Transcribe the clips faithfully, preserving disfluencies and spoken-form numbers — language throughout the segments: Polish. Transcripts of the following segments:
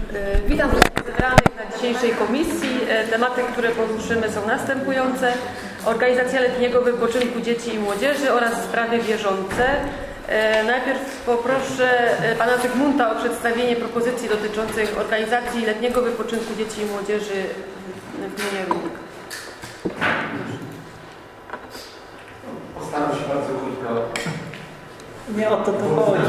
Witam wszystkich zebranych na dzisiejszej komisji. Tematy, które poruszymy, są następujące. Organizacja letniego wypoczynku dzieci i młodzieży oraz sprawy bieżące. Najpierw poproszę pana Zygmunta o przedstawienie propozycji dotyczących organizacji letniego wypoczynku dzieci i młodzieży w gminie Rudnik. Postaram się bardzo krótko. Nie o to tu chodzi.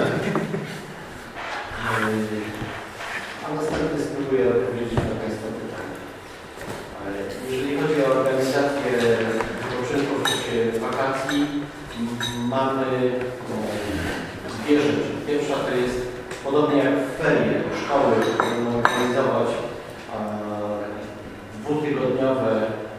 A następnie spróbuję odpowiedzieć na Państwa pytania. Jeżeli chodzi o organizację wypoczynku w czasie wakacji, mamy dwie rzeczy. Pierwsza to jest, podobnie jak w ferie, szkoły będą organizować dwutygodniowe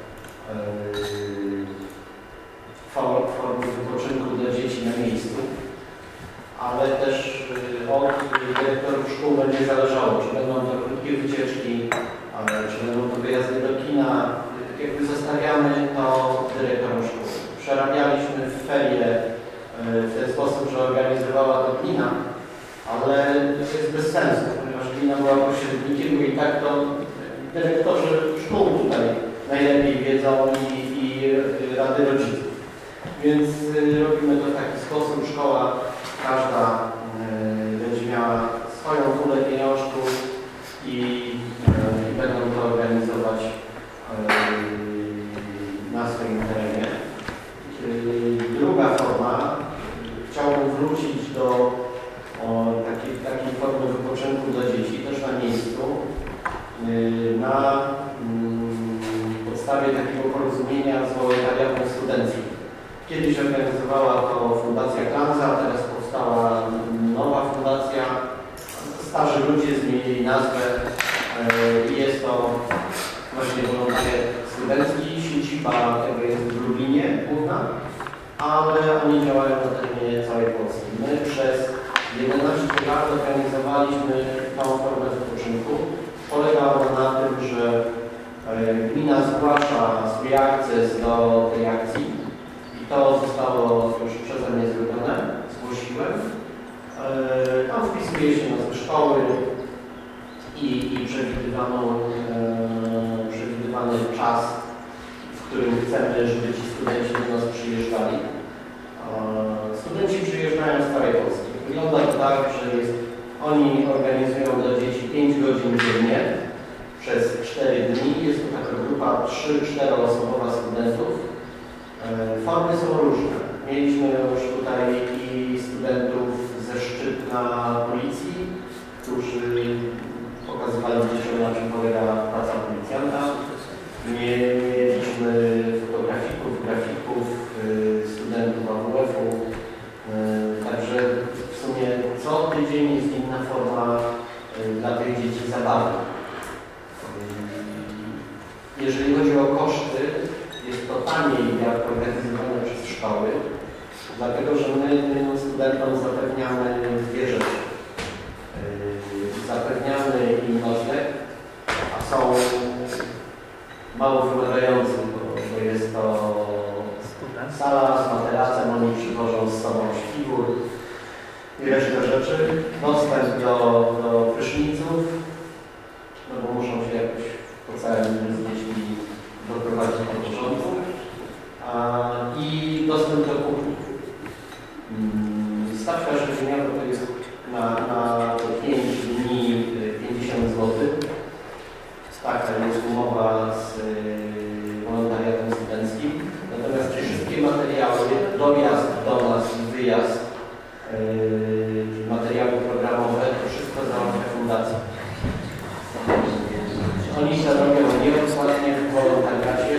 formy wypoczynku dla dzieci na miejscu, ale też od dyrektorów szkół będzie zależało, czy będą to krótkie wycieczki, czy będą to wyjazdy do kina. Jakby zostawiamy to dyrektorom szkół. Przerabialiśmy w ferie w ten sposób, że organizowała to gmina, ale to jest bez sensu, ponieważ gmina była pośrednikiem, bo i tak to dyrektorzy szkół tutaj najlepiej wiedzą i, i rady rodziców. Więc robimy to w taki sposób. Szkoła każda będzie miała swoją pulę pieniążków i, i będą to organizować na swoim terenie. Druga forma, chciałbym wrócić do o, takiej, takiej formy wypoczynku dla dzieci, też na miejscu, na mm, podstawie takiego porozumienia z wolontariatem studenckim. Kiedyś organizowała to Fundacja Klanza, teraz powstała nowa fundacja. Starzy ludzie zmienili nazwę i jest to właśnie wolontariat studencki. Siedziba tego jest w Lublinie główna, ale oni działają na terenie całej Polski. My przez jedenaście lat organizowaliśmy tą formę wypoczynku. Polegała na tym, że gmina zgłasza swój akces do tej akcji. To zostało już przeze mnie zrobione, zgłosiłem. Tam wpisuje się nazwę szkoły i, i przewidywaną, e, przewidywany czas, w którym chcemy, żeby ci studenci do nas przyjeżdżali. E, studenci przyjeżdżają z całej Polski. Wygląda to tak, że jest, oni organizują dla dzieci pięć godzin dziennie przez cztery dni. Jest to taka grupa trzy czteroosobowa studentów. Formy są różne. Mieliśmy już tutaj i studentów ze Szczytna Policji, którzy pokazywali dzieciom, na czym polega praca policjanta. Mieliśmy fotografików, grafików, studentów A W F-u. Także w sumie co tydzień jest inna forma dla tych dzieci zabawy. Jeżeli chodzi o koszty, jest to taniej jak organizowane przez szkoły, dlatego że my tym studentom zapewniamy dwie rzeczy. Yy, zapewniamy im nocleg, a są mało wymagający, bo, bo jest to sala z materacem, oni przywożą z sobą śpiwór i resztę rzeczy. Dostęp do, do pryszniców, no bo muszą się jakoś po całym dniu z dziećmi doprowadzić do porządku. I dostęp do kuchni. Stawka żywieniowa to jest na, na pięć dni pięćdziesiąt złotych. Taka jest umowa z wolontariatem studenckim. Natomiast wszystkie materiały, dojazd do nas, wyjazd, materiały programowe, to wszystko załatwia fundacja. Oni się robią nieodpłatnie w wolontariacie.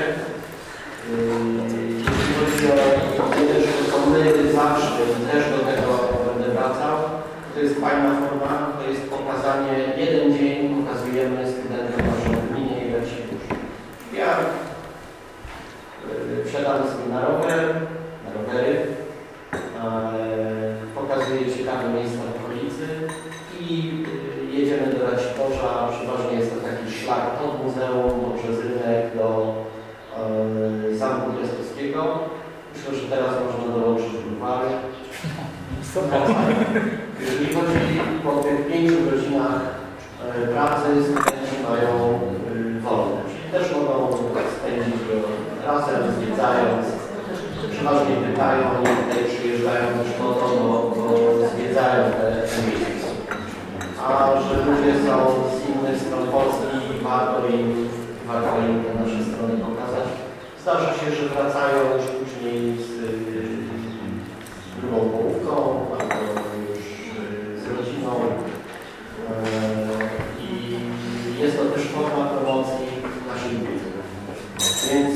Jeśli chodzi o jedyne, że to my zawsze też do tego będę wracał, to jest fajna forma, to jest pokazanie, jeden dzień pokazujemy studentom naszą gminie i Racibórz. Ja yy, wsiadam sobie na rower, na rowery, yy, pokazuję ciekawe miejsca w okolicy i yy, jedziemy do Raciborza. Przeważnie jest to taki szlak od muzeum, przez rynek do yy, Zamku Piastowskiego. Myślę, że teraz można dołączyć bulwary. Jeżeli chodzi po tych pięciu godzinach pracy a że ludzie są z innych stron Polski i warto im, warto im te nasze strony pokazać. Zdarza się, że wracają już później z, z drugą połówką, albo już z rodziną. I jest to też forma promocji naszej wiedzy. Więc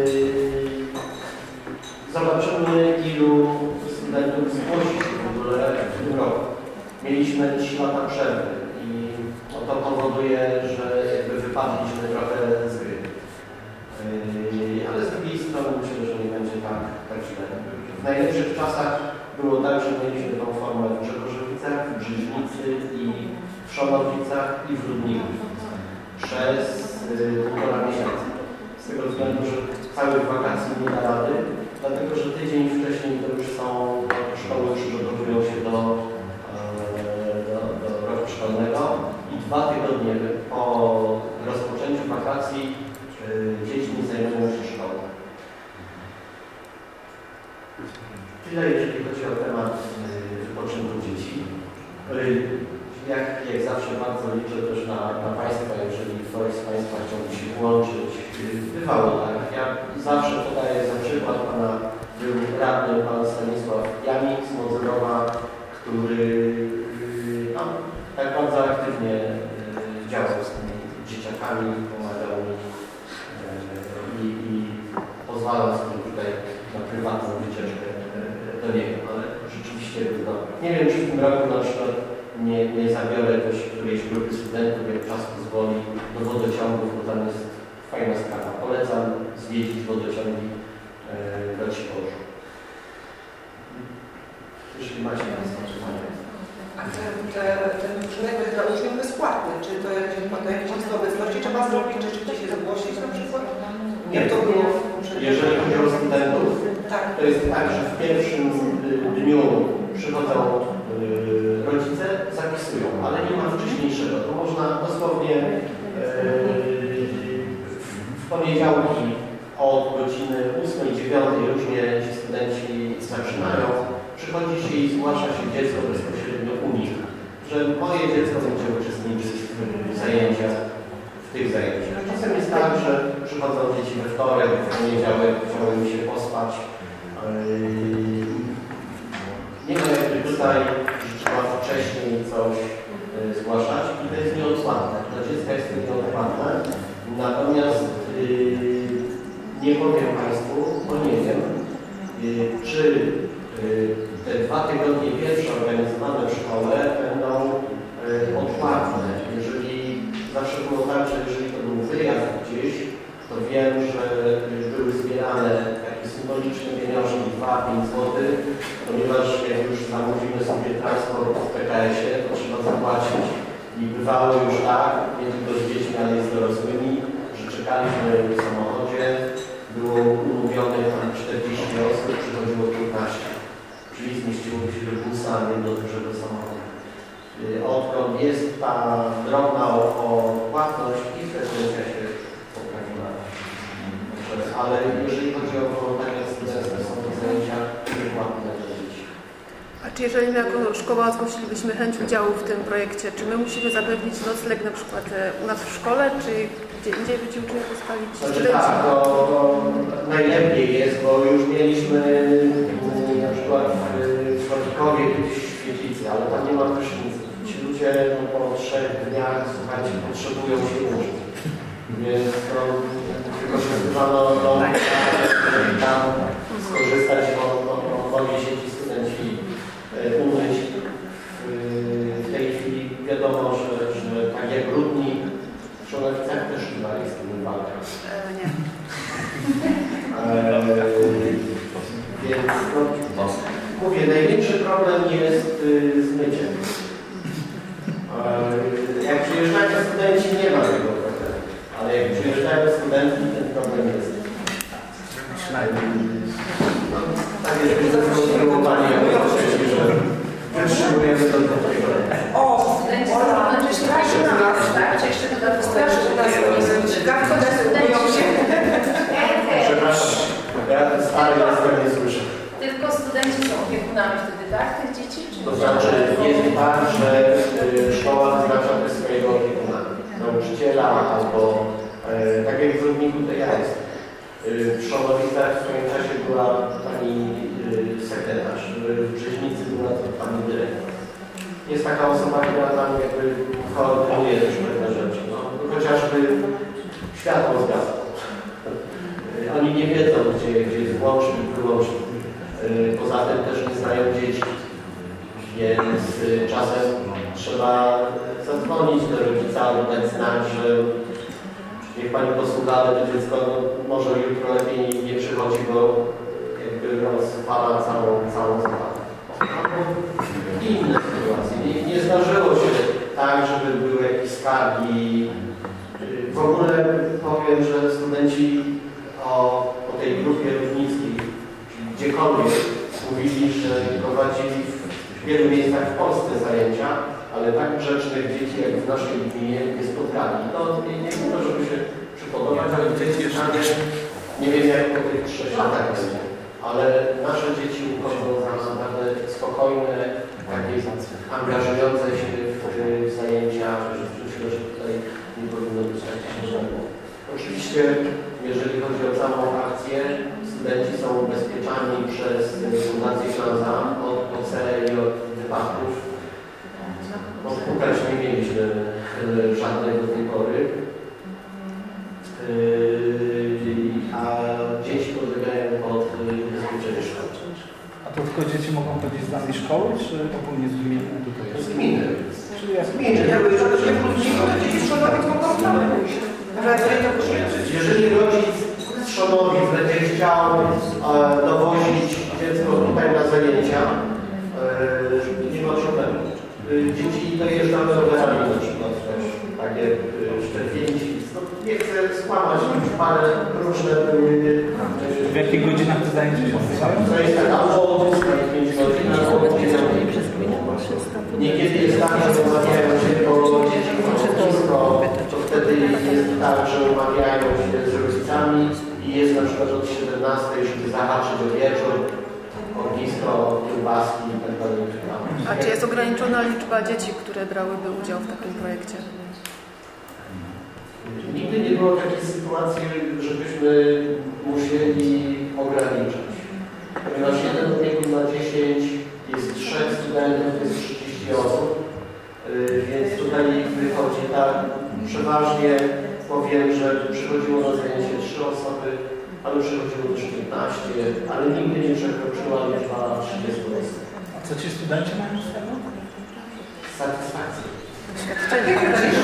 zobaczymy, ilu studentów zgłosi się w ogóle w tym roku. Mieliśmy trzy lata przerwy i no to powoduje, że jakby wypadliśmy trochę z gry. Yy, ale z drugiej strony myślę, że nie będzie tak, tak źle. W najlepszych czasach było tak, że mieliśmy tą formę w Grzegorzewicach, w Brzeźnicy i w Szonowicach i w Rudniku przez yy, półtora miesiąca. Z tego względu, że całych wakacji nie da rady, dlatego że tydzień wcześniej to już są szkoły, przygotowują się do, do, do roku szkolnego i dwa tygodnie po rozpoczęciu wakacji dziećmi zajmują się szkołą. Tyle jeżeli chodzi o temat wypoczynku dzieci. Jak, jak zawsze bardzo liczę też na, na Państwa, jeżeli ktoś z Państwa chciałby się włączyć. Bywało tak. Ja zawsze podaję za przykład pana był radny pan Stanisław Janik z Modzerowa, który no, tak bardzo aktywnie działał z tymi dzieciakami, pomagał mi i, i pozwalał sobie tutaj na prywatną wycieczkę do niego, ale rzeczywiście był dobry. Nie wiem, czy w tym roku na przykład nie, nie zabiorę też którejś grupy studentów, jak czas pozwoli, do wodociągów, bo tam jest fajna sprawa. Polecam zwiedzić wodociągi w Raciborzu. Jeśli macie Państwo pytania. A ten, ten wypoczynek jest dla uczniów bezpłatny. Czy to jakieś, to jakieś obecności trzeba zrobić, czy trzeba się zgłosić na przykład? Nie, to było. Jeżeli chodzi o studentów, tak. To jest tak, że w pierwszym dniu przychodzą yy, rodzice, zapisują, ale nie ma wcześniejszego. To można dosłownie yy, w poniedziałki od godziny ósmej, dziewiątej różnie ci studenci zaczynają. Przychodzi się i zgłasza się dziecko bezpośrednio u nich, że moje dziecko będzie uczestniczyć w zajęciach, w tych zajęciach. Czasem jest tak, że przychodzą dzieci we wtorek, w poniedziałek, chciały mi się pospać. Nie ma jakby tutaj, że trzeba wcześniej coś zgłaszać i to jest nieodpłatne. Dla dziecka jest to nieodpłatne. Natomiast nie powiem Państwu, bo nie wiem, czy te dwa tygodnie pierwsze organizowane w szkole będą odpłatne. Jeżeli zawsze było tak, że jeżeli to był wyjazd gdzieś, to wiem, że były zbierane takie symboliczne pieniążki dwa pięć złotych, ponieważ jak już zamówimy sobie transport w P K S-ie, to trzeba zapłacić. I bywało już tak, nie tylko z dziećmi, ale i z dorosłymi, że czekaliśmy w samochodzie, było umówionych tam czterdzieści osób, przychodziło piętnaście. Czyli zmieściło się do busa, nie do dużego samochodu. Odkąd jest ta drobna odpłatność i frekwencja się poprawiła. Ale jeżeli chodzi o wolontariat studenckie, są to zajęcia płatne dla dzieci. A czy jeżeli my jako szkoła zgłosilibyśmy chęć udziału w tym projekcie, czy my musimy zapewnić nocleg na przykład u nas w szkole, czy gdzie indziej by ci uczniowie ustalić? Znaczy tak, to, to najlepiej jest, bo już mieliśmy na przykład w Słowikowie kiedyś świetlicy, ale tam nie ma prysznicy. Ci ludzie no, po trzech dniach, słuchajcie, potrzebują się uczyć. Więc to wykorzystywano do tam skorzystać, bo, bo, bo mogli się ci studenci umyć. W tej chwili wiadomo, że, że tak jak Rudnik, w Szolewicach też chyba jest z tym walka. E, nie. E, więc no, mówię, największy problem jest y, z myciem. E, jak przyjeżdżają studenci, nie ma tego problemu, ale jak przyjeżdżają studenci, ten problem jest. No, tak jest zaprogramowanie, że wytrzymujemy to do tego. O, ona też straszy nas, tak? Czy jeszcze dodatkowo straszy nas, gawko decydują się. Przepraszam, ja ten stary jestem, nie słyszę. Tylko studenci są opiekunami wtedy, tak? Tych dzieci? Czy to znaczy jest tak, że szkoła wyniku to ja jestem. W Szonowicach w swoim czasie była pani sekretarz, w Brzeźnicy była to pani dyrektor. Jest taka osoba, która tam jakby koordynuje też pewne rzeczy. No, chociażby światło zgasło. Oni nie wiedzą, gdzie, gdzie jest włącznik, wyłącznik. Poza tym też nie znają dzieci. Więc czasem trzeba zadzwonić do rodzica, dać znać, że niech pani posłucha, ale to dziecko no, może jutro lepiej nie przychodzi, bo jakby rozpala całą, całą zabawę. Inne sytuacje. Nie, nie zdarzyło się tak, żeby były jakieś skargi. W ogóle powiem, że studenci o, o tej grupie równickiej, gdziekolwiek mówili, że prowadzili w wielu miejscach w Polsce zajęcia, ale tak grzecznych dzieci jak w naszej gminie nie spotkali. No nie, nie wiem, żeby się przypodobać, ale dzieci jeszcze nie, nie wiem jak po tych trzech latach będzie. Ale nasze dzieci uchodzą za naprawdę spokojne, takie angażujące się w, w zajęcia. Myślę, że tutaj nie powinno być takich problemów. Oczywiście, jeżeli chodzi o całą akcję, studenci są ubezpieczani przez Fundację Śląza od O C i od wypadków. Odpukać nie mieliśmy żadnej do tej pory. A dzieci podlegają pod ubezpieczenie szkoły. A to tylko dzieci mogą chodzić z danej szkoły, czy ogólnie z gminy tutaj jest? Z gminy. Czyli jest Nie, nie, dzieci z Szonowic mogą tam pójść. Jeżeli rodzic z Szonowic będzie chciał e, dowozić dziecko tutaj na zajęcia, e, nie ma problemu. Dzieci dojeżdżamy rowerami na przykład też, takie czterpięci. No, nie chcę skłamać, parę różne były. W jakich godzinach te zajęcia się odbywają? To jest tak, albo od pięć godzin, albo od niekiedy jest tak, że umawiają się, bo dzieci chcą blisko, to wtedy jest tak, że umawiają się z rodzicami i jest na przykład od siedemnastej, żeby zahaczyć o wieczór, ognisko, kiełbaski i tak dalej. A czy jest ograniczona liczba dzieci, które brałyby udział w takim projekcie? Nigdy nie było takiej sytuacji, żebyśmy musieli ograniczać. Ponieważ jeden opiekun na dziesięć, jest trzech studentów, jest trzydzieści osób, więc tutaj wychodzi tak, przeważnie powiem, że przychodziło na zajęcie trzy osoby, ale przychodziło też piętnaście, ale nigdy nie przekroczyła liczba trzydziestu osób. A co ci studenci mają z tego? Satysfakcję. Świadczenie.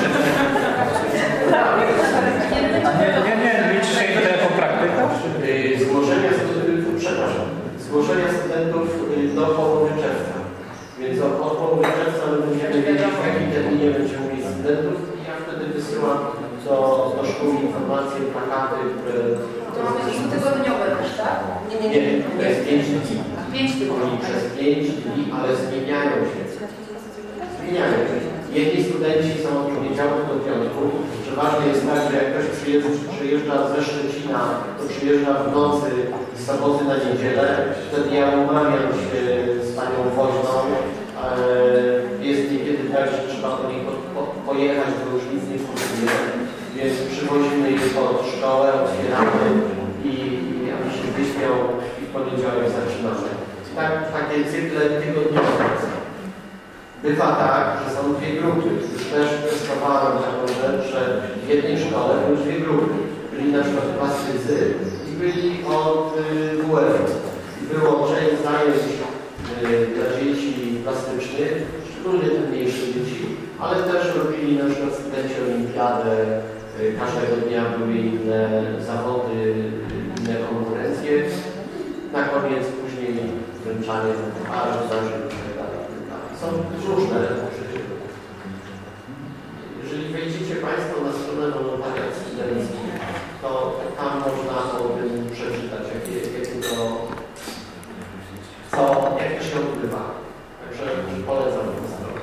A nie, nie, nie, liczy się to jako praktyka? Zgłoszenia studentów, przepraszam, zgłoszenia studentów do połowy czerwca. Więc od, od połowy czerwca będziemy wiedzieć, w jakim terminie będziemy mieć studentów i ja wtedy wysyłam do, do szkół informacje, plakaty, które... To mamy dwutygodniowe też, tak? Nie, nie, nie, to jest pięć dni. Pięć tygodni. Oni przez pięć dni, ale zmieniają się. Zmieniają się. Jedni studenci są od poniedziałku do piątku. Przeważnie jest tak, że jak ktoś przyjeżdża, przyjeżdża ze Szczecina, to przyjeżdża w nocy z soboty na niedzielę. Wtedy ja umawiam się z panią woźną. Jest niekiedy tak, że trzeba do niej po, po, pojechać, bo już nic nie funkcjonuje. Więc przywozimy je pod szkołę, otwieramy i, i aby się wyśmiał i w poniedziałek zaczynamy. Tak, takie cykle tygodniowe. Bywa tak, że są dwie grupy. Już też testowałem taką rzecz, że w jednej szkole były dwie grupy. Byli na przykład plastycy i byli od W F-u. Było część zajęć y, dla dzieci plastycznych, szczególnie te mniejsze dzieci, ale też robili na przykład studenci olimpiadę. Y, każdego dnia były inne zawody, inne konkurencje. Na koniec później wręczanie pucharów, zarzut. Są różne rzeczy. Jeżeli wejdziecie Państwo na stronę wolontariat studencki, to tam można o tym przeczytać, jakie, jakie to, co, jak to się odbywa. Także polecam tę stronę.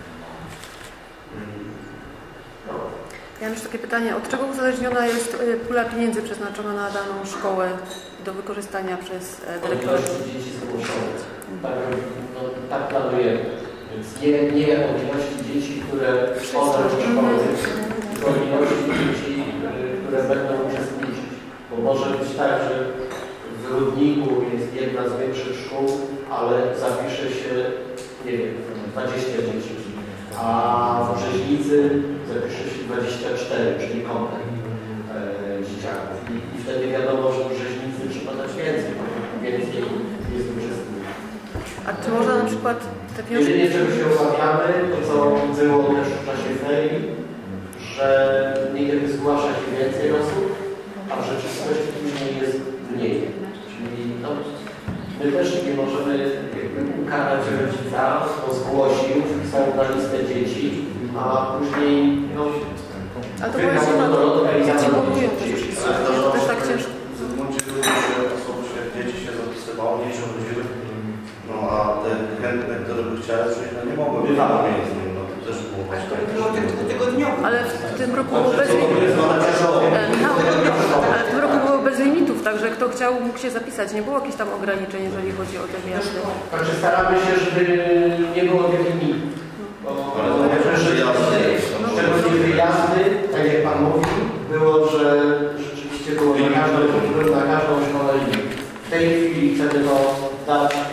No. Ja mam jeszcze takie pytanie, od czego uzależniona jest pula pieniędzy przeznaczona na daną szkołę do wykorzystania przez dyrektorów? Dzieci zgłoszonych. Tak, no, tak planujemy. Więc nie, nie od ilości dzieci, które wchodzą do szkoły, tylko ilości dzieci, które będą uczestniczyć szkole zapisze się, nie wiem, dwadzieścia dzieci, a w Brzeźnicy zapisze się dwadzieścia cztery, czyli komplet e, dzieciaków. I, I wtedy wiadomo, że w Brzeźnicy trzeba dać więcej, więcej jest uczestników. A czy można na przykład te wnioski... Jedynie czego się obawiamy, to co było też w czasie ferii, że niekiedy zgłasza się więcej osób, a w rzeczywistości później jest mniej. Czyli no, my też nie możemy jakby ukarać rodzica, bo zgłosił, są na listę dzieci, a później no, a to właśnie ma dzieci budują też, to też tak ciężko. że osoby się dzieci się zapisywało, nie się chodziły, no a te chętne, które by chciały przyjść, no nie mogły być na miejscu, no to też było właśnie. Ale w tym roku było bez limitów. Ale w tym roku było bez limitów, także kto chciał, mógł się zapisać. Nie było jakichś tam ograniczeń, jeżeli chodzi o te wyjazdy. Także staramy się, żeby nie było tych limitów. Szczególnie wyjazdy, tak jak Pan mówi, było, że rzeczywiście było na każdą, na każdą szkołę limit. W tej chwili chcemy to dać e,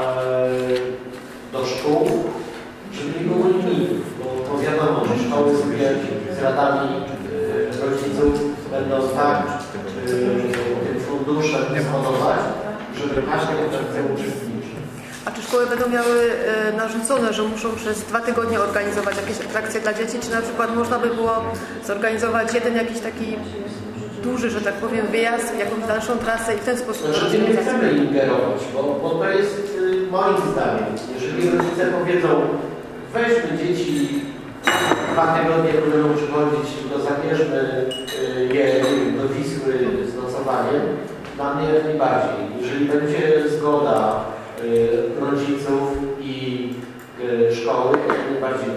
do szkół, żeby nie było limitów, bo, bo wiadomo, że szkoły sobie z radami e, rodziców będą tak e, tym funduszem dysponować, żeby każdy chce uczestniczyć. A czy szkoły będą miały e, narzucone, że muszą przez dwa tygodnie organizować jakieś atrakcje dla dzieci, czy na przykład można by było zorganizować jeden jakiś taki duży, że tak powiem, wyjazd w jakąś dalszą trasę i w ten sposób znaczy, nie chcemy ingerować, bo, bo to jest y, moim zdaniem, jeżeli rodzice powiedzą, weźmy dzieci dwa tygodnie, będą przychodzić, to zabierzmy y, je do Wisły z nocowaniem, dla mnie jak najbardziej. Jeżeli będzie zgoda y, rodziców i y, szkoły, jak najbardziej.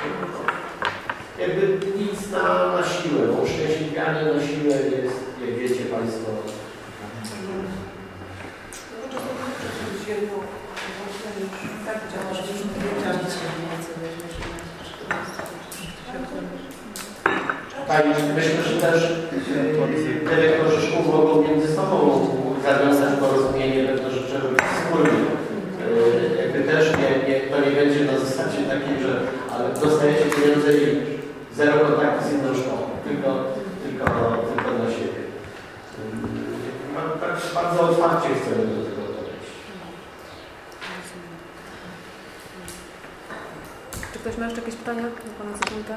Jakby nic na, na siłę, bo uszczęśliwianie na siłę jest, jak wiecie Państwo. Tutaj myślę, że też yy, dyrektorzy szkół mogą między sobą zawiązać porozumienie pewne rzeczy wspólnie. Yy, jakby też nie, nie, to nie będzie na zasadzie takiej, że ale dostajecie pieniądze i zero kontaktu z inną szkołą, tylko, tylko, tylko na siebie. Yy, tak bardzo otwarcie chcemy do tego podejść. Czy ktoś ma jeszcze jakieś pytania do Pana Zygmunta?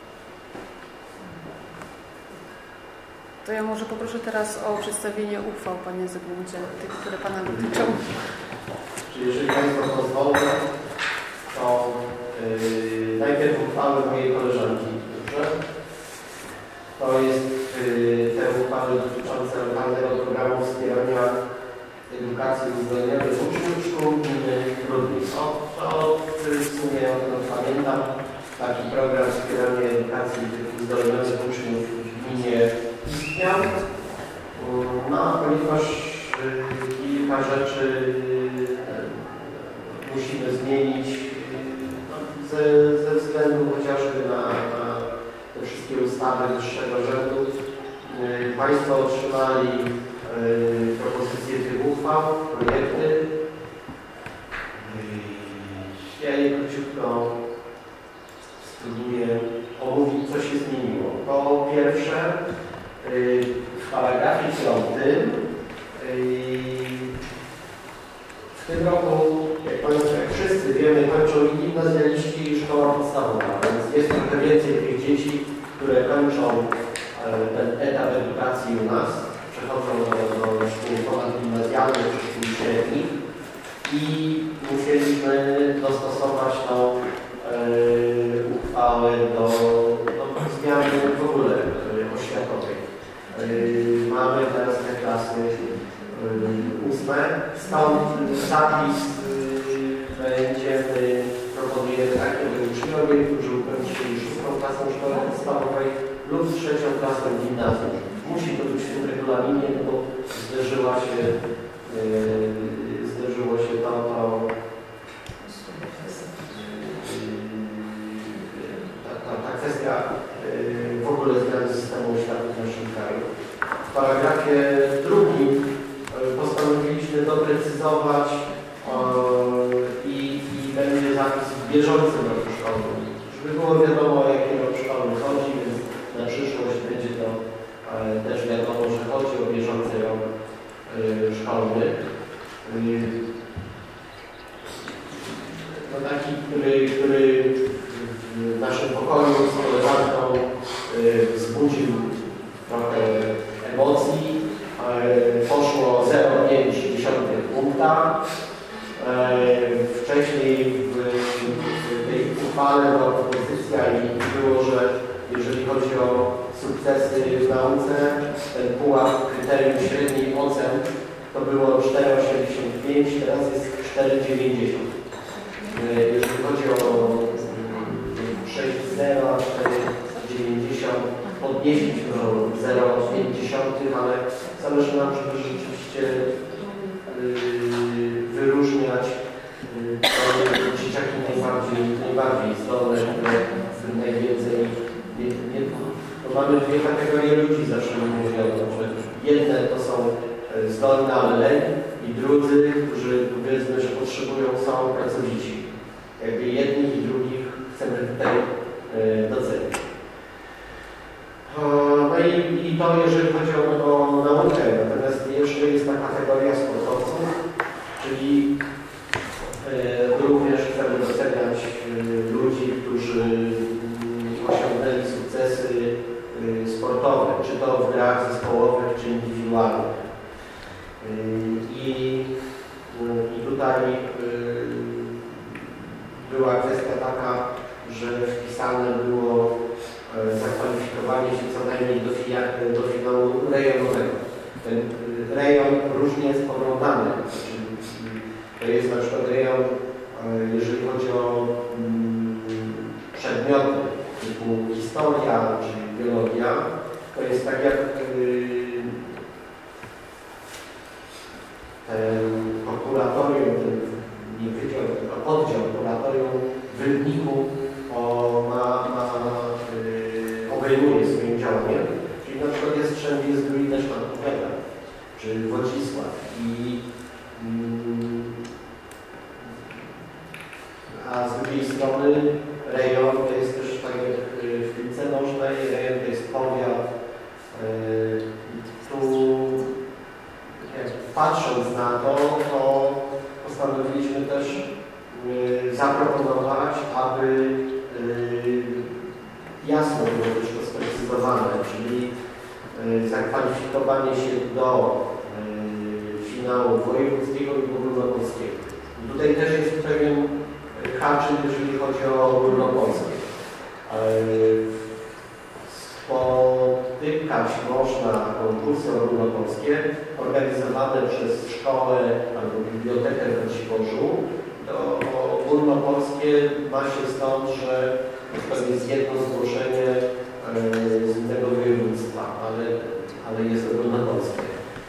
To ja może poproszę teraz o przedstawienie uchwał, Panie Zygmuncie, tych, które Pana dotyczą. Czyli jeżeli Państwo pozwolą, to yy, najpierw uchwały mojej koleżanki, dobrze? To jest yy, te uchwały dotyczące lokalnego programu wspierania edukacji uzdolnionej uczniów szkół gminy Rudnik. To, to w sumie o tym pamiętam, taki program wspierania edukacji uzdolnionych uczniów w gminie istniał. No, ponieważ yy, kilka rzeczy yy, musimy zmienić no, ze, ze względu chociażby na, na te wszystkie ustawy wyższego rzędu. Yy, Państwo otrzymali yy, propozycje tych uchwał, projekty. Yy, ja je króciutko spróbuję omówić, co się zmieniło. Po pierwsze, yy, w paragrafie piątym w tym roku, jak Państwo, jak wszyscy wiemy, kończą i gimnazjaliści i szkoła podstawowa, więc jest trochę więcej tych dzieci, które kończą ten etap edukacji u nas, przechodzą do, do szkół ponadgimnazjalnych czy szkół średnich i musieliśmy dostosować tą e, uchwałę do, do zmiany w ogóle oświatowej. Yy, mamy teraz te klasy yy, ósme, stąd zapis yy, będziemy proponujemy tak, żeby uczniowie, którzy ukończyli szóstą klasę szkoły podstawowej lub trzecią klasę gimnazjum. Musi to być w tym regulaminie, bo zderzyła się, yy, zderzyło się to, to yy, ta, ta, ta kwestia yy, w ogóle zmiany systemu oświaty w naszym kraju. W paragrafie drugim postanowiliśmy doprecyzować bieżącym roku szkolnym. Żeby było wiadomo, o jaki rok szkolny chodzi, więc na przyszłość będzie to też wiadomo, że chodzi o bieżący rok szkolny. No taki, który, który w naszym pokoju z koleżanką wzbudził trochę emocji. Poszło zero przecinek pięć punkta. Wcześniej w, w tej uchwale była propozycja i było, że jeżeli chodzi o sukcesy w nauce, ten pułap kryterium średniej ocen to było cztery przecinek osiemdziesiąt pięć, teraz jest cztery przecinek dziewięćdziesiąt. Jeżeli chodzi o przejść z zera a cztery przecinek dziewięćdziesiąt, podnieśliśmy do zero przecinek pięć, ale zależy nam, żeby rzeczywiście wyróżniać te dzieciaki najbardziej, najbardziej zdolne, które najwięcej nie, nie, bo mamy dwie kategorie ludzi zawsze mówiono, że jedne to są zdolne, ale leń i drudzy, którzy powiedzmy, że potrzebują, są pracowici. Jakby jednych i drugich chcemy tutaj docenić. No i, i to jeżeli chodzi o, o naukę, natomiast jeszcze jest ta kategoria sportowców, czyli y, również chcemy doceniać y, ludzi, którzy osiągnęli sukcesy y, sportowe, czy to w grach zespołowych, czy indywidualnych. Y, i, y, I tutaj y, była kwestia taka, że wpisane było zakwalifikowanie się co najmniej do, do finału rejonowego. Ten rejon różnie jest poglądany. To jest na przykład rejon, jeżeli chodzi o mm, przedmioty typu historia czy biologia, to jest tak jak yy, ten kuratorium, ten nie wydział, tylko oddział kuratorium w Rybniku o, ma, ma yy, obejmuje swoim działaniem. Czyli na przykład jest wszędzie jest drugi też pan Kopela, czy Wodzisław. I, yy, a z drugiej strony rejon to jest też tak jak w piłce nożnej, rejon to jest powiat. Yy, tu jak patrząc na to, to postanowiliśmy też yy, zaproponować, aby yy, jasno było też to sprecyzowane, czyli yy, zakwalifikowanie się do yy, finału wojewódzkiego i ogólnopolskiego. I tutaj też jest pewien haczyk, jeżeli chodzi o ogólnopolskie. Yy, Spotykać można konkursy ogólnopolskie organizowane przez szkołę albo bibliotekę w Raciborzu. To ogólnopolskie ma się stąd, że to jest jedno zgłoszenie z innego województwa, ale, ale jest ogólnopolskie.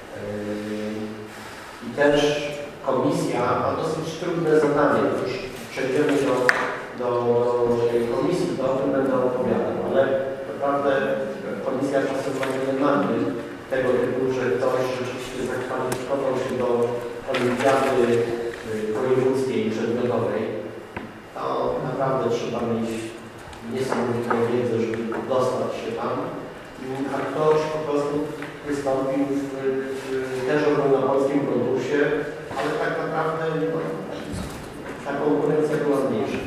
I też komisja ma dosyć trudne zadanie. Już przejdziemy do, do, do komisji, to o tym będę opowiadał, ale naprawdę komisja czasem ma elementy tego typu, że ktoś rzeczywiście zakwalifikował się do olimpiady wojewódzkiej i przedmiotowej. To naprawdę trzeba mieć niesamowitą wiedzę, żeby dostać się tam. A ktoś po prostu wystąpił w, w też ogólnopolskim konkursie, ale tak naprawdę no, ta konkurencja była mniejsza.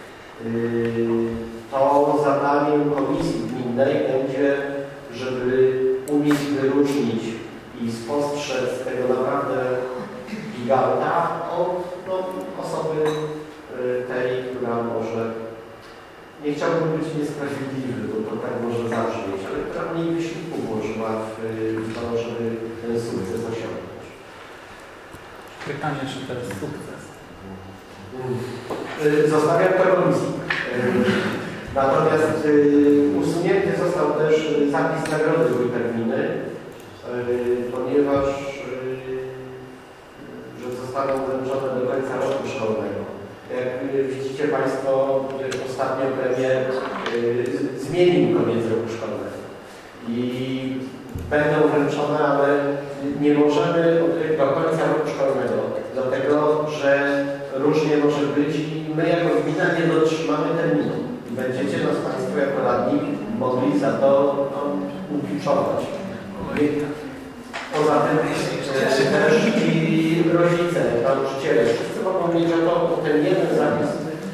To zadaniem komisji gminnej będzie, żeby umieć wyróżnić i spostrzec tego naprawdę giganta od no, osoby tej, która może, nie chciałbym być niesprawiedliwy, bo to tak może zabrzmieć, ale która mniej wysiłku włożyła w, w to, żeby ten sukces osiągnąć. Pytanie, czy to jest sukces? Zostawiam to komisji. Natomiast usunięty został też zapis nagrody dwójterminy, ponieważ że zostaną wręczone do końca roku szkolnego. Jak widzicie Państwo, ostatnio premier zmienił koniec roku szkolnego i będą wręczone, ale nie możemy odkryć do końca roku szkolnego, dlatego że różnie może być i my jako gmina nie dotrzymamy terminu. Będziecie nas Państwo jako radni mogli za to no, upinczować. Poza tym też ci rodzice, nauczyciele, wszyscy mogą mieć o to ten jeden zapis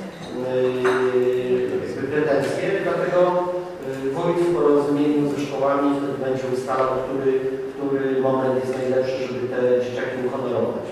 yy, pretensje, dlatego yy, wójt w porozumieniu ze szkołami będzie ustalał, który, który moment jest najlepszy, żeby te dzieciaki uhonorować.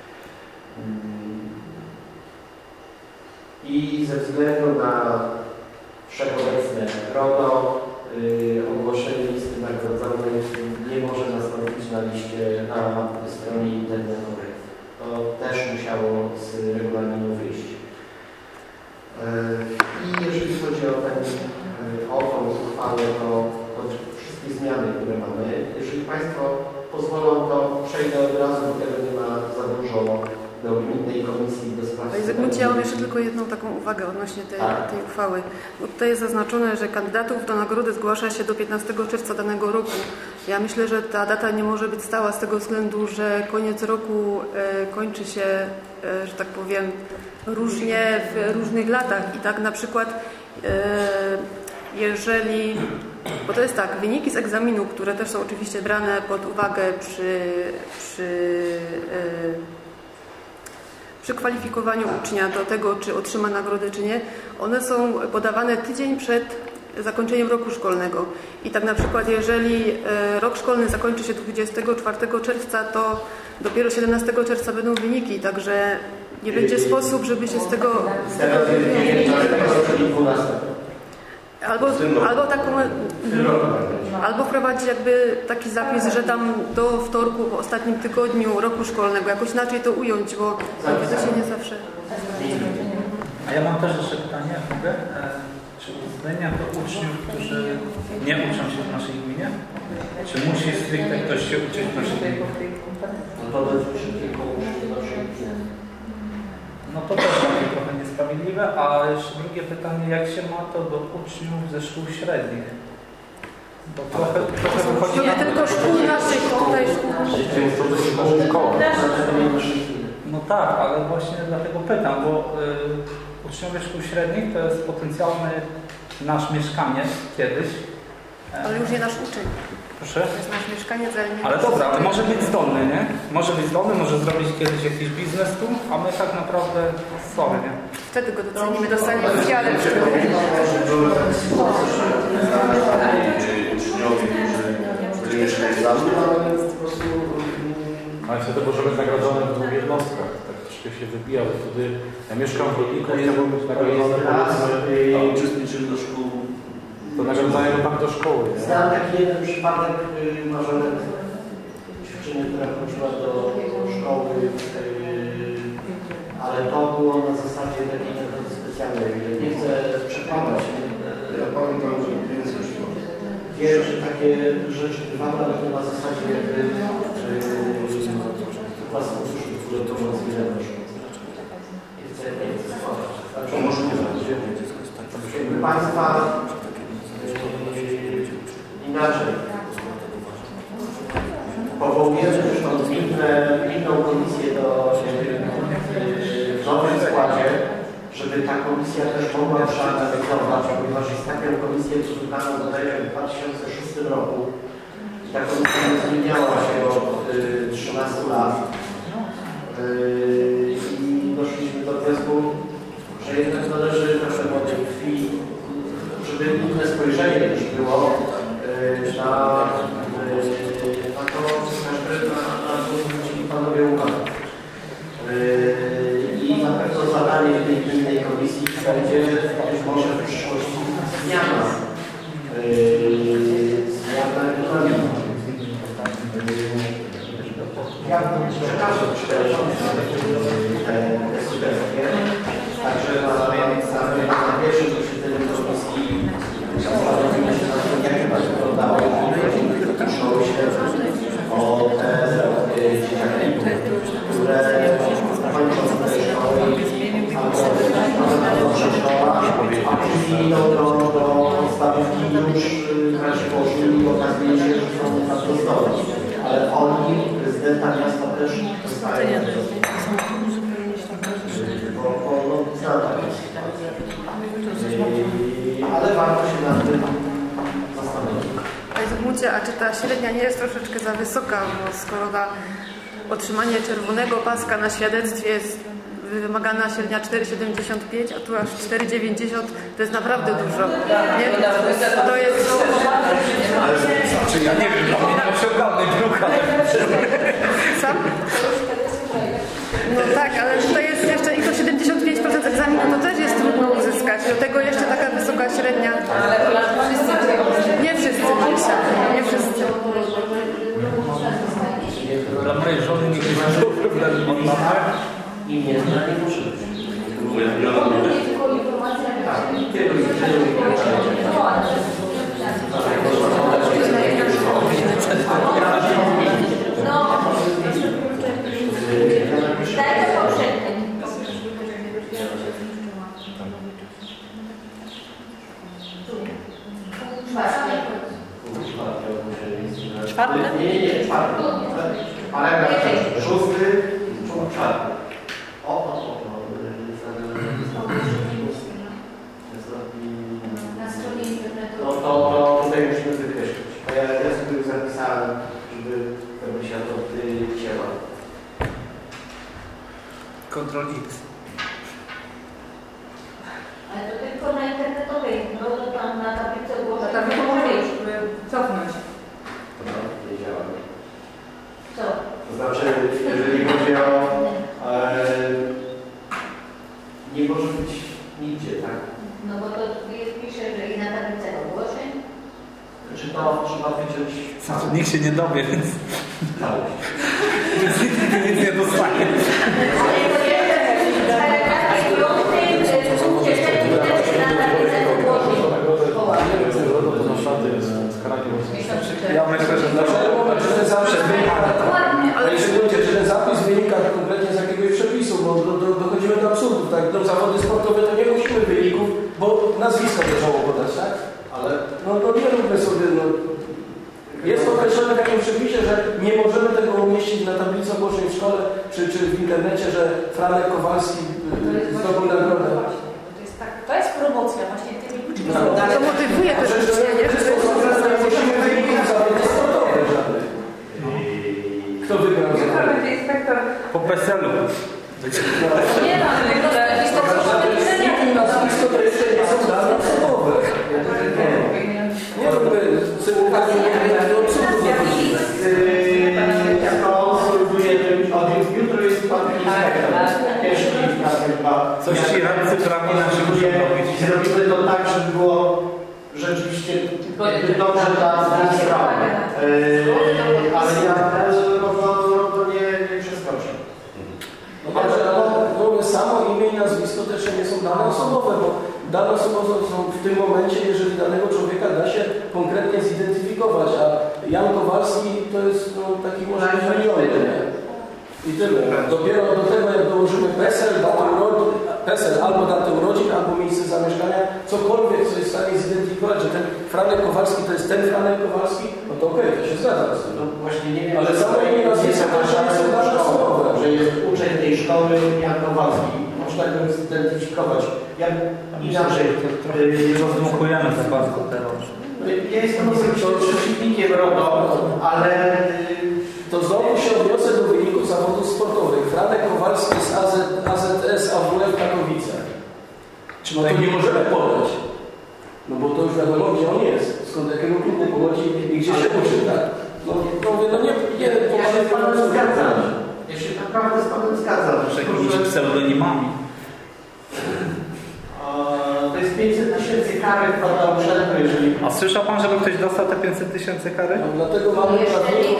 I ze względu na wszechobecne RODO yy, ogłoszenie listy nagrodzonych nie może nastąpić na liście na stronie internetowej. To też musiało z regulaminu wyjść. Yy, I jeżeli chodzi o, ten, yy, o tą uchwałę, to, to wszystkie zmiany, które mamy, jeżeli Państwo pozwolą, to przejdę od razu, bo tego nie ma za dużo do Gminnej Komisji do Spraw Panie Zygmuncie, ja mam jeszcze tylko jedną taką uwagę odnośnie tej, tak. tej uchwały. Bo tutaj jest zaznaczone, że kandydatów do nagrody zgłasza się do piętnastego czerwca danego roku. Ja myślę, że ta data nie może być stała z tego względu, że koniec roku e, kończy się, e, że tak powiem, różnie w różnych latach. I tak na przykład e, jeżeli, bo to jest tak, wyniki z egzaminu, które też są oczywiście brane pod uwagę przy, przy e, przy kwalifikowaniu ucznia do tego, czy otrzyma nagrodę, czy nie, one są podawane tydzień przed zakończeniem roku szkolnego. I tak na przykład, jeżeli rok szkolny zakończy się dwudziestego czwartego czerwca, to dopiero siedemnastego czerwca będą wyniki, także nie będzie sposób, żeby się z tego... Teraz jest dziewiętnastego, czyli dwunastego. Albo, albo taką, albo wprowadzić jakby taki zapis, że tam do wtorku w ostatnim tygodniu roku szkolnego, jakoś inaczej to ująć, bo to się nie zawsze... A ja mam też jeszcze pytanie, jak mogę? Czy uwzględnia to uczniów, którzy nie uczą się w naszej gminie? Czy musi stricte ktoś się uczyć w naszej gminie? No to też takie trochę niesprawiedliwe, a jeszcze drugie pytanie, jak się ma to do uczniów ze szkół średnich? Bo trochę, trochę wychodzi... No tylko szkół naszych, tutaj szkół. No tak, ale właśnie dlatego pytam, bo y, uczniowie szkół średnich to jest potencjalny nasz mieszkaniec kiedyś. Ale już nie nasz uczeń. Proszę? To jest nasz mieszkaniec, ale nie Ale nasz dobra, ale uczeń. może być zdolny, nie? Może być zdolny, może zrobić kiedyś jakiś biznes tu, a my tak naprawdę sorry, nie? Wtedy go docenimy, dostanie oficjalę. Uczniowie, którzy mieszkają za mną, ale po prostu... Ale wtedy może być nagrodzony w dwóch jednostkach. Tak troszkę się wybija, bo wtedy ja mieszkam w Rodniku i chciałbym być nagrodzony A uczestniczyli do szkół. To nagradzają tam do szkoły. Znam taki jeden przypadek marzony dziewczyny, która chodziła do szkoły, ale to było na zasadzie takiej metody specjalnej. Nie chcę przekonać. Ja pamiętam, że więcej szkół. Wiem, że takie rzeczy bywały, ale to na zasadzie własną służbę, które to rozwijane do szkoły. Nie chcę, nie chcę składać. To może nie Jakby Państwa inaczej. Powołujemy też tą inną komisję do, w nowym składzie, żeby ta komisja też mogła przeanalizować, ponieważ ostatnią komisję przywitano bodajże w dwa tysiące szóstym roku. I ta komisja nie zmieniała się od trzynastu lat. I doszliśmy do wniosku, że jednak należy trochę młodej krwi, żeby inne spojrzenie też było na, na to, na, na to zwrócili Panowie uwagę. I na pewno zadanie tej gminnej komisji będzie być może w przyszłości zmiana zmiana regulaminu. Ja przekażę te sugestie, także na, na, na pierwszym posiedzeniu komisji zastanowimy się nad tym, jak to wyglądało szkoły średnie, o te dzieciaki, które kończą te szkoły albo przedszkola, a później idą do, do podstawówki już wreszcie poszli i okazuje się, że są bardzo zdolni. Ale oni, prezydenta miasta też dostają. Wójcie, a czy ta średnia nie jest troszeczkę za wysoka, bo skoro na otrzymanie czerwonego paska na świadectwie jest wymagana średnia cztery siedemdziesiąt pięć, a tu aż cztery dziewięćdziesiąt, to jest naprawdę dużo. Nie? To jest... Znaczy ja nie wiem, dla mnie nieosiągalny druk, ale... Sam? No tak, ale to jest jeszcze i to siedemdziesiąt pięć procent egzaminu to też jest trudno uzyskać. Do tego jeszcze taka wysoka średnia. Nie wszyscy, nie wszyscy. Dla mojej żony nigdy nie było problemu. Od mamy I nie zna, nie muszę być. Daj to poprzednie. Czwarty? Nie, nie, nie, czwarty. Paragraf szósty, punkt czwarty. O, o, o. Na stronie internetowej. No to, to tutaj musimy wykreślić. Bo ja, ja sobie zapisałem, żeby żeby się to cięła. Control X. Ale to tylko na internetowej, no to tam na tablicy A ogłoszeń. tam to może cofnąć. No, nie działa. Co? To znaczy, jeżeli chodzi o... E, nie może być nigdzie, tak? No bo to jest, pisze, że i na tablicy ogłoszeń. Czy to trzeba wyciąć Znaczy, nikt się nie dowie, więc całość? więc nikt nic nie dostanie. Ale to jest w paragrafie piątym punkcie cztery na tablicy ogłoszeń. Ja myślę, że Dlaczego moment, że ten zapis wynika, Dokładnie, ale że ten zapis wynika kompletnie z jakiegoś przepisu, bo do, do, dochodzimy do absurdów, tak? Do zawody sportowe to nie musimy wyników, bo nazwisko trzeba podać, tak? Ale no to nie róbmy sobie, no. Jest określone w jakimś przepisie, że nie możemy tego umieścić na tablicy ogłoszeń w szkole, czy, czy w internecie, że Franek Kowalski y, zdobył nagrodę. To jest, tak, to jest promocja właśnie tymi ludźmi. No, To motywuje też ucznia, nie? Żeby... nie musimy wyników zawodów sportowych żadnych. Kto wygrał Jutro zawody? będzie inspektor. po PESEL-u. nie ma, ale to jest to Nikim nazwisko to jeszcze nie są dane osobowe. Nie róbmy symultanie nie obsługów. Jutro jest pan inspektor. Pierwszy chyba. Coś ci radcy prawni nasi muszą robić. Zrobimy to tak, żeby było rzeczywiście dobrze dla strony. Ale ja no, nie, nie przeskoczę. No dobrze, ale no, samo imię i nazwisko też nie są dane osobowe, bo dane osobowe są w tym momencie, jeżeli danego człowieka da się konkretnie zidentyfikować, a Jan Kowalski to jest no, taki może miliony, nie? I tyle. Dopiero do tego, jak dołożymy PESEL, datę urodzin, PESEL albo datę urodzin, albo miejsce zamieszkania, cokolwiek, co jest w stanie zidentyfikować, że ten Franek Kowalski to jest ten Franek Kowalski, no to okej, okay, to się zgadza z tym. No właśnie nie wiem, ale samo imię i nazwisko też nie są dane osobowe. że jest uczeń tej szkoły Jan Kowalski. Można go zidentyfikować. Ja inaczej. Rozdmuchujemy te bardzo teraz. Ja jestem oczywiście przeciwnikiem RODO, ale to znowu się odniosę do wyników zawodów sportowych. Franek Kowalski z A Z S A W F Katowice. No to nie możemy podać. No bo to już wiadomo, gdzie on jest. Skąd jakiego klubu pochodzi i gdzie się uczy, tak? No, no, no nie, nie, ja się z panem zgadzam. Ja się naprawdę z panem zgadzam. Jakimiś pseudonimami. To jest pięćset tysięcy kary wkładał urzędu, jeżeli... A słyszał pan, żeby ktoś dostał te pięćset tysięcy kary? No, dlatego mamy prawników.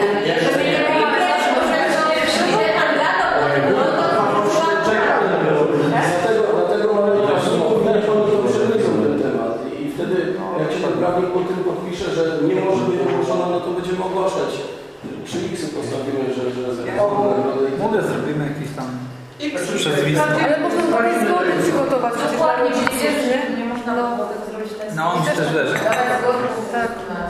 Dlatego, dlatego mamy prawników, niech oni to przewidzą ten temat. I wtedy, jak się pan prawnik po tym podpisze, że nie może być ogłoszona, no to będziemy ogłaszać. Trzy iksy postawimy, że... że Mówię, zrobimy jakiś tam przezwisko. Ale można jakieś zgody przygotować przecież dla rodziców, nie? Nie można tego zrobić tak. No on też leży. Tak.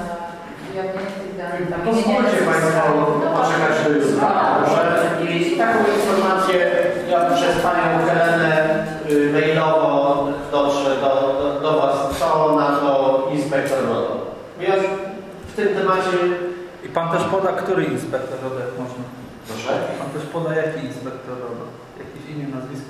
Pozwólcie Państwo poczekać do jutra. I taką informację ja przez Panią Helenę mailowo dotrze do, do, do Was, co na to inspektor RODO. Ja w tym temacie... I pan też poda, który inspektor RODO, jak można? Proszę? Pan też poda, jaki inspektor RODO? Jakieś imię, nazwisko?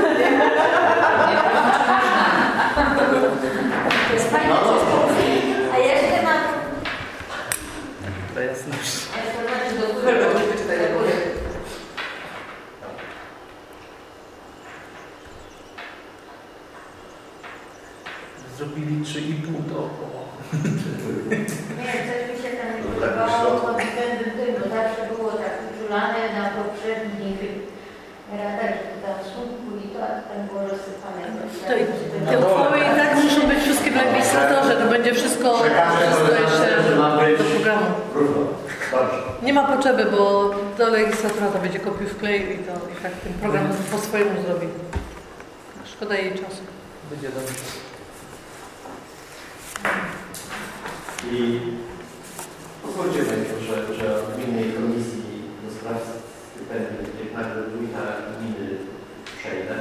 A jeszcze mam... To jasność. Zrobili trzy i pół to około. Nie, coś mi się tam nie podobało pod względem tym, bo zawsze było tak uczulane na poprzednich radach, że tam słupku i to, a tam było rozsypane. To i te uchwały i tak muszą być wszystkie w legislatorze, to będzie wszystko, wszystko jeszcze do programu. Nie ma potrzeby, bo do legislatora to będzie kopiuj wklej i to i tak ten program po swojemu zrobi. Szkoda jej czasu. Będzie dobrze. I pozwólcie Państwo, że, że w Gminnej Komisji do Spraw Stypendiów, jak nagle wójta gminy przejdę.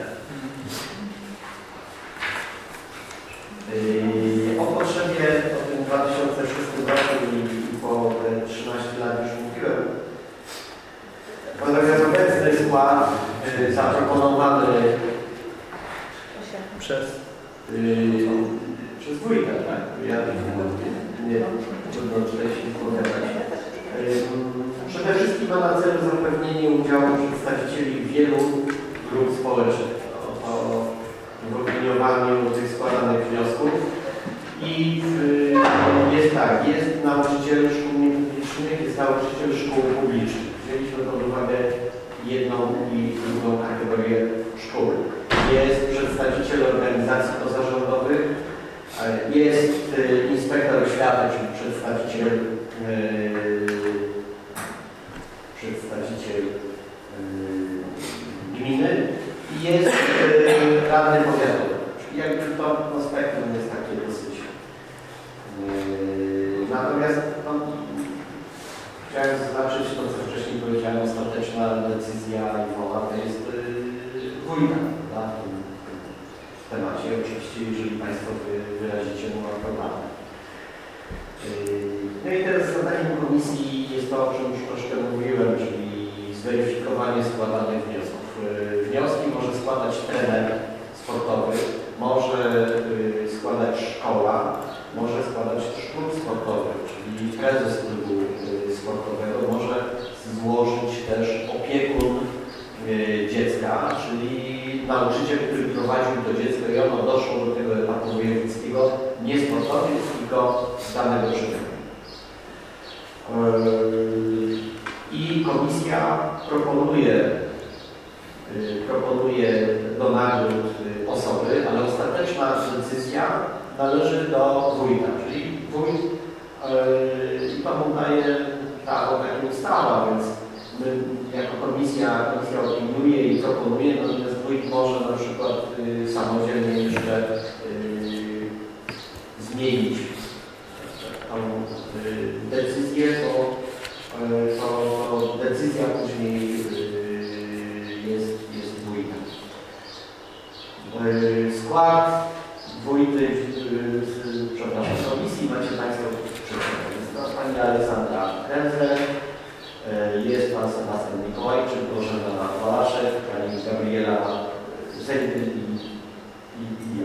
Yy, o potrzebie o tym dwa tysiące szóstym roku i, i po te trzynaście lat już mówiłem. Natomiast obecny skład yy, zaproponowany przez yy, przez wójta, tak? Ja nie trudno tutaj się wypowiadać. Przede wszystkim ma na celu zapewnienie udziału przedstawicieli wielu grup społecznych o, o, w opiniowaniu tych składanych wniosków. I y, jest tak, jest nauczyciel szkół niepublicznych, jest nauczyciel szkół publicznych. Wzięliśmy pod uwagę jedną i drugą kategorię szkół. Jest przedstawiciel organizacji pozarządowych, jest y, inspektor oświaty, czyli przedstawiciel, y, przedstawiciel y, gminy i jest y, radny powiatowy. Czyli jakby to no, spektrum jest takie dosyć. Y, natomiast no, chciałem zaznaczyć to, co wcześniej powiedziałem, ostateczna decyzja i wola to jest y, wójta w tym temacie. Oczywiście, jeżeli Państwo wyrazicie mu aprobatę. No i teraz zadaniem komisji jest to, o czym już troszkę mówiłem, czyli zweryfikowanie składanych wniosków. Wnioski może składać trener sportowy, może składać szkoła, może składać szkół sportowych, czyli prezes klubu sportowego, może złożyć też opiekun dziecka, czyli nauczyciel, który prowadził to dziecko i ono doszło do tego etapu wojewódzkiego nie sportowy, tylko z danego przedmiotu. I komisja proponuje, proponuje do nagród osoby, ale ostateczna decyzja należy do wójta, czyli wójt i to mu daje prawo takie ustawa, więc my jako komisja, komisja opiniuje i proponuje, natomiast wójt może na przykład y, samodzielnie jeszcze y, zmienić tą y, decyzję, to, y, to, to decyzja później y, jest, jest wójta. Y, skład wójty, y, przepraszam, komisji macie Państwo przedstawione. Pani Aleksandra Kręzer, jest Pan Sebastian Mikołajczyk, Bożena Walaszek, Pani Gabriela Zejdy i, i, i ja.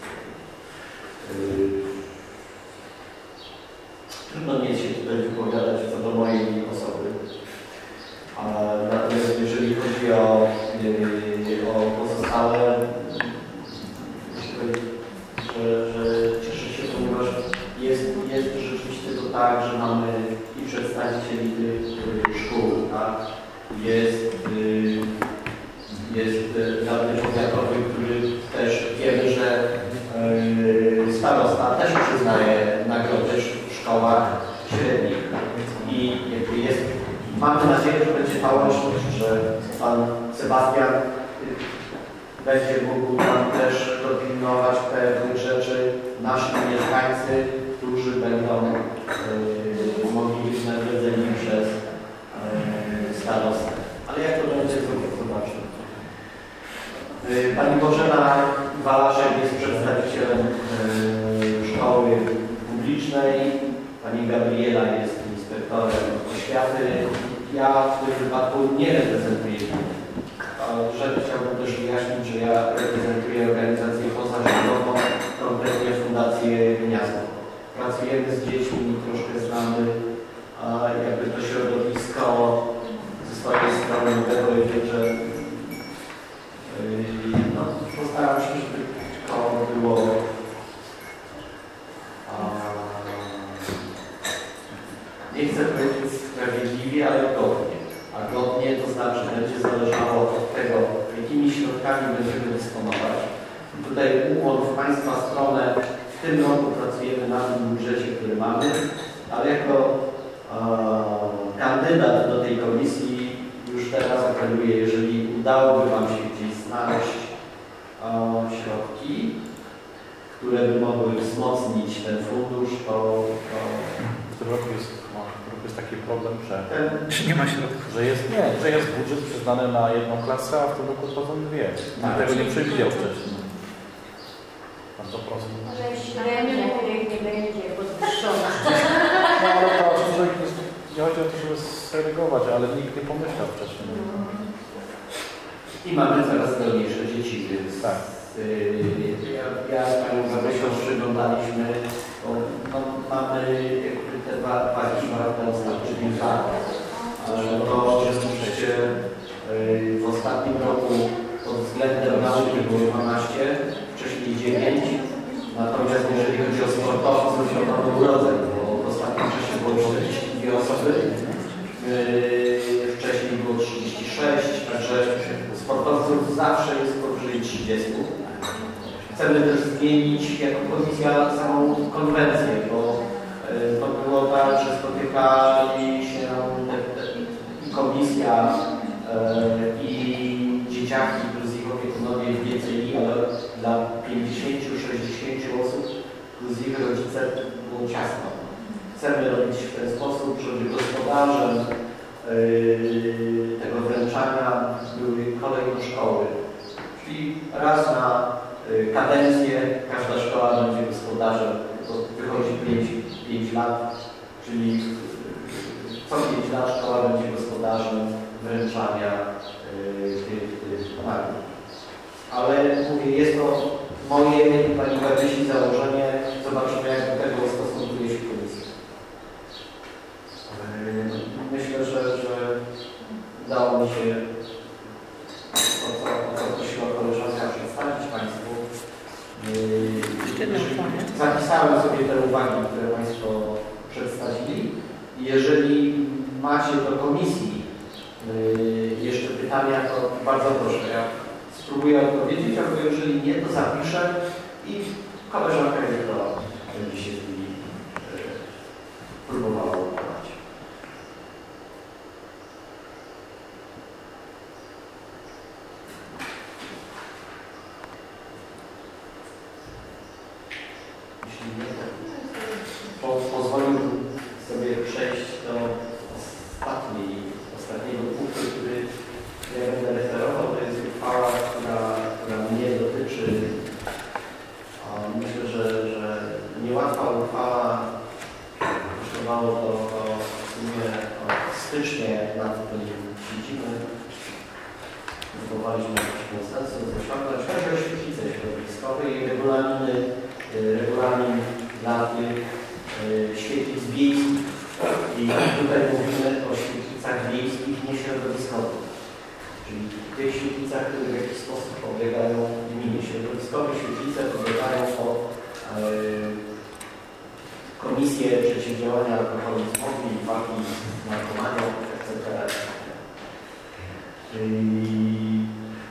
Trudno mi się tutaj wypowiadać co do mojej osoby. A natomiast jeżeli chodzi o, o pozostałe, że, że cieszę się, ponieważ jest, jest rzeczywiście to tak, że mamy i przedstawicieli tych szkół, tak? Jest, jest radny powiatowy, który też wiemy, że starosta też przyznaje nagrody w szkołach średnich. I jakby jest, mamy nadzieję, że będzie ta łączność, że Pan Sebastian będzie mógł tam też dopilnować pewnych rzeczy. Nasi mieszkańcy, którzy będą yy, mogli być nagrodzeni przez yy, starostę. Ale jak to będzie, zobaczymy. Yy, Pani Bożena Walaszek jest przedstawicielem yy, szkoły publicznej. pani Gabriela jest inspektorem oświaty. Ja w tym wypadku nie reprezentuję gminy. Że chciałbym też wyjaśnić, że ja reprezentuję organizację pozarządową, konkretnie Fundację Gniazdo. Pracujemy z dziećmi, troszkę znamy jakby to środowisko ze swojej strony, mogę powiedzieć, że no, postaram się, żeby to było a, nie chcę powiedzieć sprawiedliwie, ale godnie. A godnie to znaczy będzie zależało od tego, jakimi środkami będziemy dysponować. I tutaj ukłon w Państwa stronę. W tym roku pracujemy na tym budżecie, który mamy, ale jako e, kandydat do tej komisji już teraz apeluję, jeżeli udałoby Wam się gdzieś znaleźć e, środki, które by mogły wzmocnić ten fundusz, to... to w tym roku jest, no, w tym roku jest taki problem, że Czy nie ma środków? Że jest, nie, że jest budżet przyznany na jedną klasę, a w tym roku to są dwie. Tak. Tego nie przewidział wcześniej. Bardzo prosto. Może średnia nie będzie podwyższona. No ale to że nie chodzi o to, żeby segregować, ale nikt nie pomyślał wcześniej. I mamy coraz zdolniejsze dzieci, więc tak. Yy, ja, ja z Panią Zabysią przyglądaliśmy, bo no, mamy jakby te dwa paki maratońskie, czyli dwa. To oczywiście yy, w ostatnim roku pod względem nauki było dwanaście, wcześniej dziewięć. Natomiast jeżeli chodzi o sportowców, to mam urodzeń, bo w ostatnim czasie było czterdzieści dwie osoby, yy, wcześniej było trzydzieści sześć, także sportowców zawsze jest powyżej trzydziestu. Chcemy też zmienić jako komisja samą konwencję, bo yy, to było tak, że spotykali się i komisja yy, i dzieciaki plus ich opiekunowie w G C I, ale dla pięćdziesięciu do sześćdziesięciu osób plus ich rodzice było ciasno. Chcemy robić w ten sposób, żeby gospodarzem yy, tego wręczania były kolejne szkoły. Czyli raz na yy, kadencję każda szkoła będzie gospodarzem, to wychodzi pięć lat, czyli yy, co pięć lat szkoła będzie gospodarzem wręczania yy, tych, tych nagród. Ale mówię, jest to moje i Pani Barysi założenie. Zobaczymy, jak do tego ustosunkuje się komisja. Myślę, że, że udało mi się to, co, to, co prosiła koleżanka przedstawić Państwu. Zapisałem sobie te uwagi, które Państwo przedstawili. Jeżeli macie do komisji jeszcze pytania, to bardzo proszę. Ja spróbuję odpowiedzieć, albo jeżeli nie, to zapiszę i koleżanka jutro będzie się z nimi e, próbowała uprawiać. Jeśli nie, to po, pozwoliłbym sobie przejść do ostatniej, ostatniego punktu, który ja będę referował. To jest uchwała, która, która mnie dotyczy. Myślę, że, że niełatwa uchwała. Kosztowało to, to w sumie od stycznia, jak nad tym siedzimy. Próbowaliśmy jakiś konsensus osiągnąć. Chodzi o świetlice środowiskowe i regulaminy, regulamin dla tych świetlic wiejskich. I tutaj mówimy o świetlicach wiejskich, nie środowiskowych. Czyli tych świetlicach, które w jakiś sposób podlegają gminie. Środowiskowe świetlice podlegają pod yy, Komisję Przeciwdziałania Alkoholizmowi i Walki z Narkomanią, et cetera. Yy,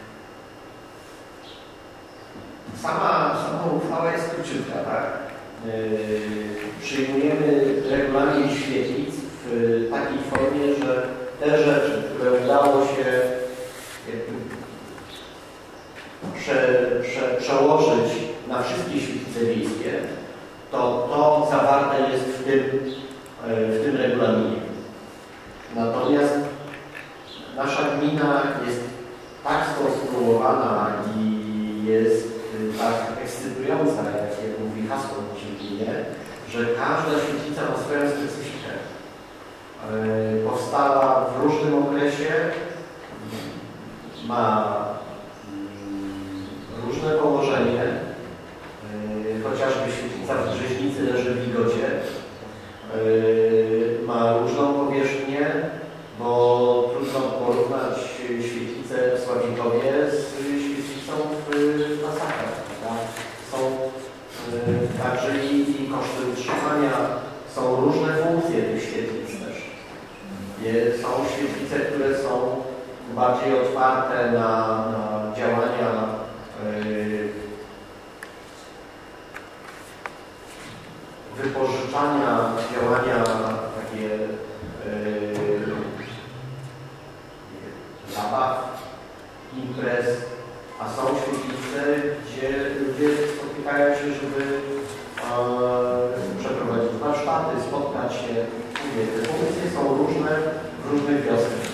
sama, sama uchwała jest króciutka, tak? Yy, przyjmujemy regulamin świetlic w takiej formie, że te rzeczy, które udało się prze, prze, przełożyć na wszystkie świetlice wiejskie, to to zawarte jest w tym, w tym regulaminie. Natomiast nasza gmina jest tak skonstruowana i jest tak ekscytująca, jak, jak mówi hasło w naszej gminie, że każda świetlica ma swoją powstała w różnym okresie, ma różne położenie, chociażby świetlica w Brzeźnicy leży w Wigocie, ma różną powierzchnię, bo trudno porównać świetlicę w Sławikowie z świetlicą w Lasakach. Tak? Są także i, i koszty utrzymania, są różne funkcje tych świetlic też. Są świetlice, które są bardziej otwarte na, na działania yy, wypożyczania, działania takie yy, zabaw, imprez, a są świetlice, gdzie ludzie spotykają się, żeby yy, przeprowadzić warsztaty, spotkać się. Te funkcje są różne w różnych wioskach.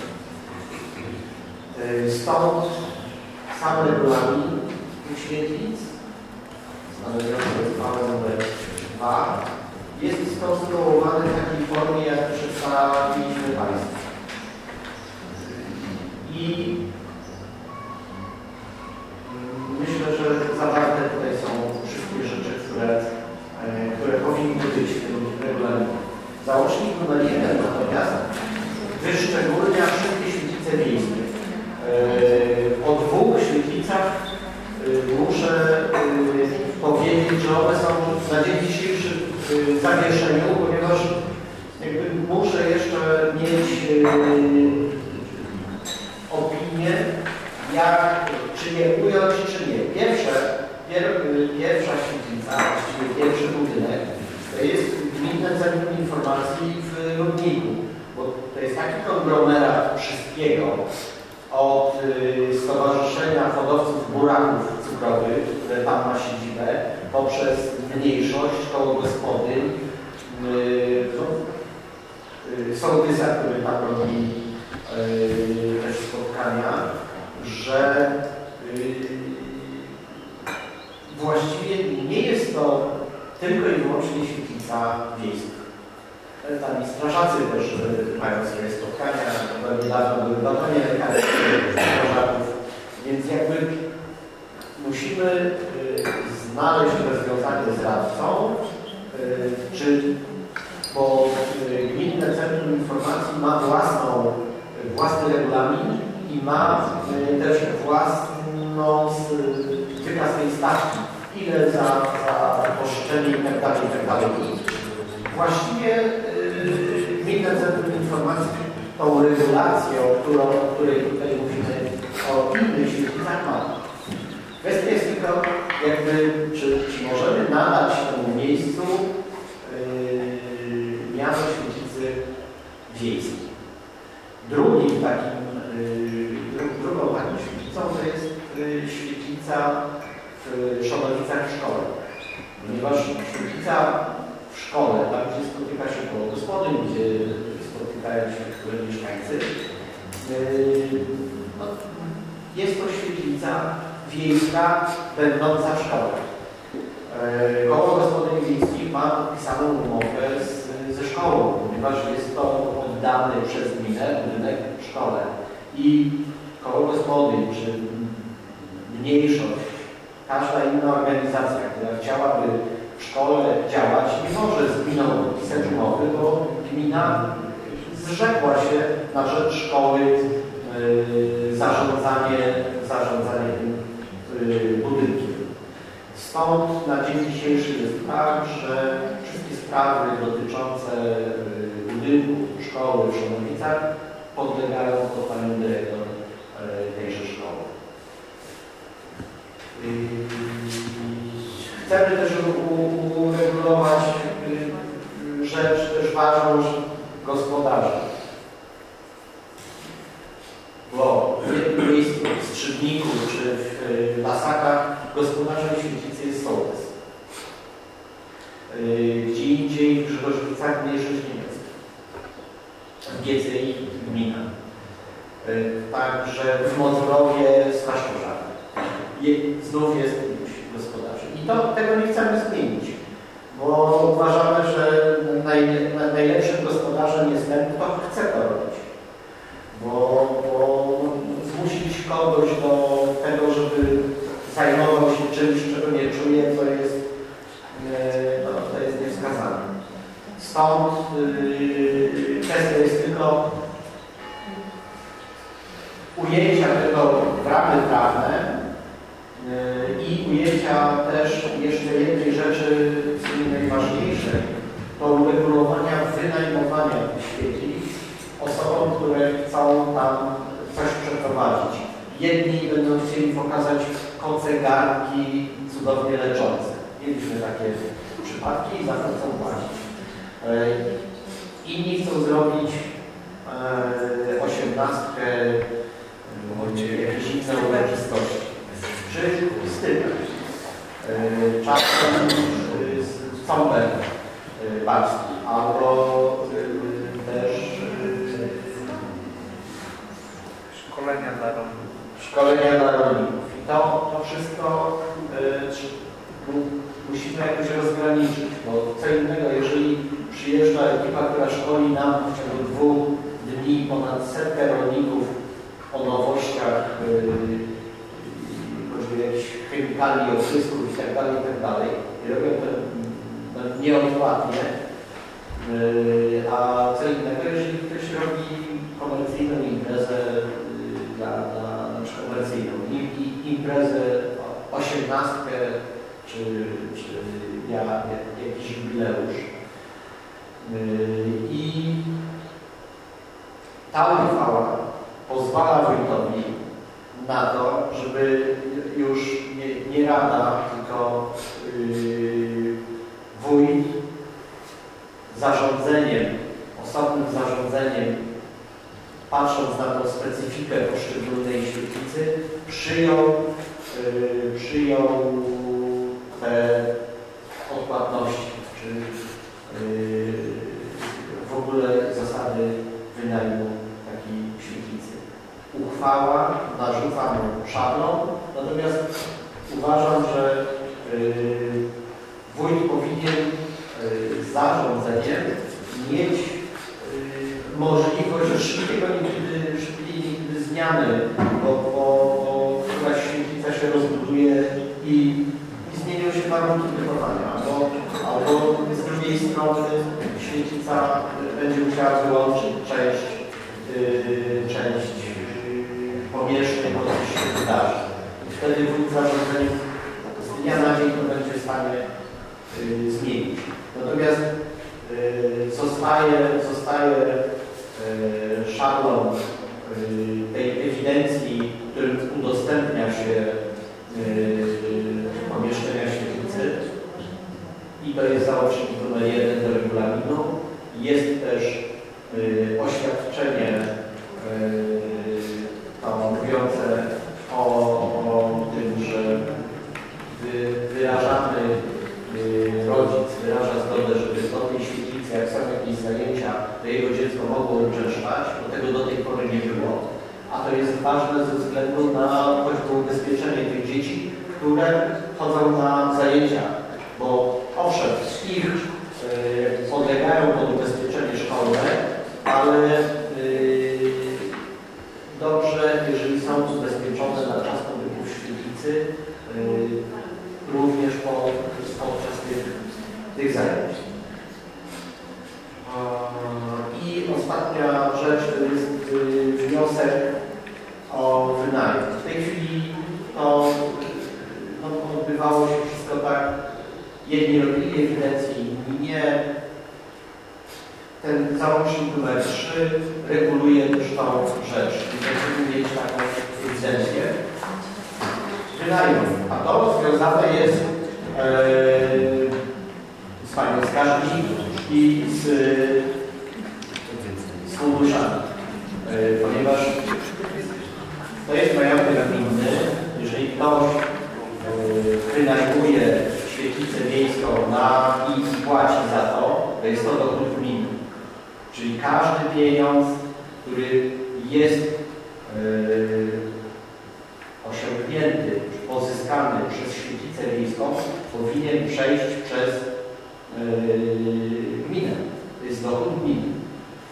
Stąd sam regulamin tych świetlic, stanowiący uchwałę numer dwa, jest skonstruowany w takiej formie, jak przedstawiliśmy Państwu. I myślę, że zawarte tutaj są wszystkie rzeczy, które, które powinny być w tym regulaminie. Załącznik numer jeden natomiast wyszczególnia wszystkie świetlice wiejskie. O dwóch świetlicach muszę powiedzieć, że one są na dzień dzisiejszy w zawieszeniu, ponieważ jakby muszę jeszcze mieć opinię, jak, czy je ująć, czy nie. Pierwsze, pier, pierwsza świetlica, właściwie pierwszy budynek, to jest Gminne Centrum Informacji w Rudniku, bo to jest taki konglomerat wszystkiego, od y, Stowarzyszenia Hodowców Buraków Cukrowych, które tam ma siedzibę, poprzez mniejszość, koło gospodyń, y, y, sołtysa, który tam robi y, też spotkania, że y, właściwie nie jest to tylko i wyłącznie świetlica wiejska. Tam i strażacy też mają swoje spotkania, to niedawno były batonie strażaków, więc jakby musimy znaleźć rozwiązanie z radcą, czy, bo Gminne Centrum Informacji ma własną, własny regulamin i ma też własną wykaz tej stawki, ile za, za pożyczenie i tak dalej, i tak dalej. Właściwie yy, Gminne Centrum Informacji tą regulacją, którą, o której tutaj mówimy, o innych świetlicach ma. Kwestia jest tylko, jakby, czy, czy możemy nadać temu miejscu yy, miano świetlicy wiejskiej. Drugim takim, yy, drugą taką świetlicą to jest yy, świetlica w Szonowicach w szkole. Ponieważ świetlica w szkole, tam gdzie spotyka się koło gospodyń, gdzie spotykają się mieszkańcy, no, jest to świetlica wiejska będąca w szkole. Koło gospodyń wiejskich ma podpisaną umowę z, ze szkołą, ponieważ jest to oddany przez gminę budynek w szkole. I koło gospodyń, czy mniejszość, każda inna organizacja, która chciałaby w szkole działać, nie może z gminą podpisać umowy, bo gmina zrzekła się na rzecz szkoły yy, zarządzanie, zarządzanie tym yy, budynkiem. Stąd na dzień dzisiejszy jest tak, że wszystkie sprawy dotyczące yy, budynku, szkoły w Szanowicach podlegają pod panią dyrektor yy, tejże szkoły. Yy, Chcemy też uregulować rzecz też ważną, że gospodarza. Bo w jednym miejscu, w Strzydniku czy w Lasakach gospodarzem świetlicy jest sołtys. Gdzie indziej w Grzegorzewicach mniejszość niemiecka. W G C I gmina. Także w Mozdrowie straż pożarna. Znów jest gospodarzy. I to, tego nie chcemy zmienić, bo uważamy, że naj, najlepszym gospodarzem gospodarzem jest ten, kto chce to robić. Bo, bo zmusić kogoś do tego, żeby zajmował się czymś, czego nie czuje, to jest, no, to jest niewskazane. Stąd yy, kwestia jest tylko ujęcia tego w ramy prawne yy, i ujęcia też jeszcze jednej rzeczy, najważniejszej, to uregulowania wynajmowania tych świeci osobom, które chcą tam coś przeprowadzić. Jedni będą chcieli pokazać koce, garnki cudownie leczące. Mieliśmy takie przypadki i za to chcą płacić. Inni chcą zrobić osiemnastkę, jakieś inne uroczystości. Czy stypend. Czasem sąbek barski, albo też szkolenia dla rolników. Szkolenia dla rolników. I to, to wszystko y, musimy jakoś rozgraniczyć, bo co innego, jeżeli przyjeżdża ekipa, która szkoli nam w ciągu dwóch dni ponad setkę rolników o nowościach, choćby y, jakichś chemikali, oprysków itd., itd. i robią to no, nieodpłatnie, y, a co innego, jeżeli ktoś robi komercyjną imprezę y, dla, dla znaczy komercyjną i, i imprezę osiemnastkę czy, czy ja, jakiś jubileusz. I ta uchwała pozwala wójtowi na to, żeby już nie, nie rada, tylko yy, wójt zarządzeniem, osobnym zarządzeniem, patrząc na tą specyfikę poszczególnej świetlicy, przyjął, yy, przyjął te odpłatności, czy yy, w ogóle zasady wynajmu takiej świetlicy. Uchwała narzuca mu szablon, natomiast uważam, że yy, wójt powinien yy, zarządzeniem mieć yy, możliwość szybkiego nigdy, szybkiej nigdy zmiany, bo, bo, bo któraś świetlica się rozbuduje i, i zmienią się warunki wykonania. Albo, albo z drugiej strony świetlica będzie musiała wyłączyć część, yy, część yy, pomieszczeń, bo coś się wydarzy. I wtedy wójt zarządzeniem z dnia na dzień to będzie w stanie yy, zmienić. Natomiast yy, zostaje, zostaje yy, szablon yy, tej ewidencji, którym udostępnia się yy, pomieszczenia świetlicy. I to jest załącznik numer jeden do regulaminu. Jest też y, oświadczenie y, to mówiące o, o tym, że wy, wyrażamy, y, rodzic wyraża zgodę, żeby do tej świetlicy, jak są jakieś zajęcia, to jego dziecko mogło uczęszczać, bo tego do tej pory nie było. A to jest ważne ze względu na choćby ubezpieczenie tych dzieci, które chodzą na zajęcia, bo owszem, ich y, podlegają pod ubezpieczenie szkolne, ale y, dobrze, jeżeli są ubezpieczone na czas pobytu w świetlicy, y, również po, podczas tych, tych zajęć. I ostatnia rzecz to jest y, wniosek o wynajem. W tej chwili to no, odbywało się wszystko tak. Jedni robili ewidencję, inni nie. Ten załącznik numer trzy reguluje też tą rzecz. I będziemy mieć taką ewidencję wynajmu. A to związane jest e, z panią skarbnik i z, z funduszami. E, ponieważ to jest majątek gminny. Jeżeli ktoś e, wynajmuje świetlicę miejską na i płaci za to, to jest to dochód gminy. Czyli każdy pieniądz, który jest yy, osiągnięty, czy pozyskany przez świetlicę miejską, powinien przejść przez yy, gminę. To jest dochód gminy.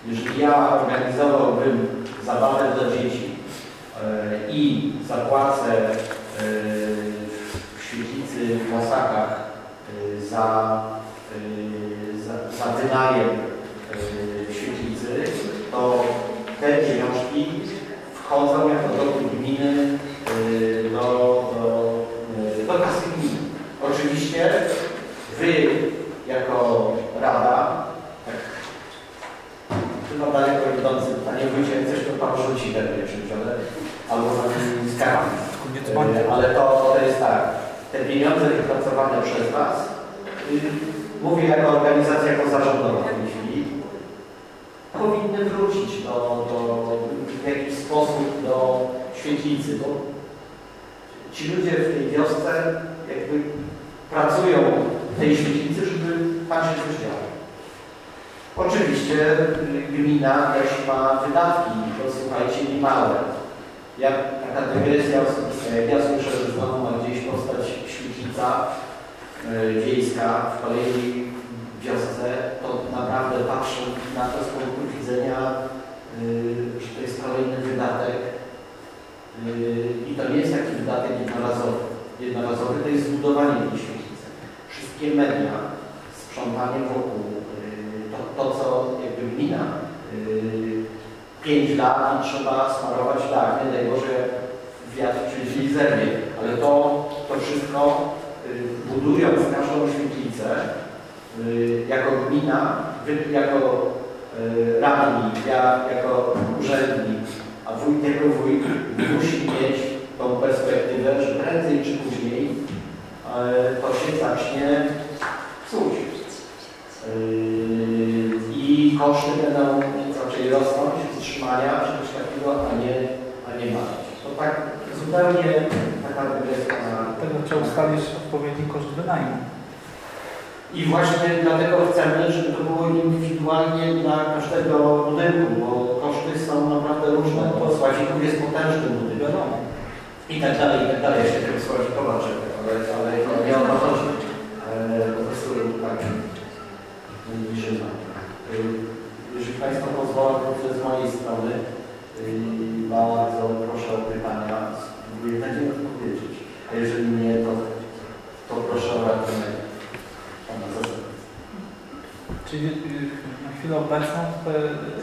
Jeżeli ja organizowałbym zabawę dla dzieci yy, i zapłacę yy, w świetlicy w Łasakach yy, za, yy, za, za wynajem yy, świetlicy, to te pieniążki wchodzą jako dochód gminy yy, do, do, yy, do kasy gminy. Oczywiście wy jako rada, tak chyba daleko idący, panie wójcie, coś to pan rzuci pewnie czymś, ale albo pan skarbi. Yy, ale to, to jest tak, te pieniądze wypracowane przez was, yy, mówię jako organizacja pozarządowa w tej chwili, powinny wrócić do, do, w jakiś sposób do świetlicy, bo ci ludzie w tej wiosce jakby pracują w tej świetlicy, żeby tam się coś działo. Oczywiście gmina też ma wydatki, to słuchajcie, niemałe. Jak taka dygresja osobista, jak ja słyszę, że znowu ma gdzieś powstać świetlica yy, wiejska w kolejnej wiosce, to naprawdę patrzę na to z punktu widzenia, yy, że to jest kolejny wydatek yy, i to nie jest taki wydatek jednorazowy. Jednorazowy to jest zbudowanie tej świetlicy. Wszystkie media, sprzątanie wokół, yy, to, to co jakby gmina, yy, pięć lat i trzeba smarować dach, nie daj Boże wiatr przyjdzie i zerwie, ale to, to wszystko yy, budując naszą świetlicę, yy, jako gmina, wy jako yy, radni, ja jako urzędnik, a wójt jako wójt musi mieć tą perspektywę, że prędzej czy później yy, to się zacznie psuć. Yy, I koszty będą raczej rosnąć, wstrzymania czy coś takiego, a nie, a nie mać. To tak zupełnie taka dygresja na... Tego trzeba ustalić odpowiedni koszt wynajmu. I właśnie dlatego chcemy, żeby to było indywidualnie dla każdego budynku, bo koszty są naprawdę różne. To Sławików jest potężny budynek. I tak dalej, i tak dalej. Ja się tego Sławikowa czeka, ale, ale nie o to chodzi. Po prostu tak nie się znam. Jeżeli Państwo pozwolą, to z mojej strony bardzo proszę o pytania. Spróbuję na nie odpowiedzieć. A jeżeli nie, to, to proszę o ratunek Pana Zastępcy. Czyli na chwilę obecną to,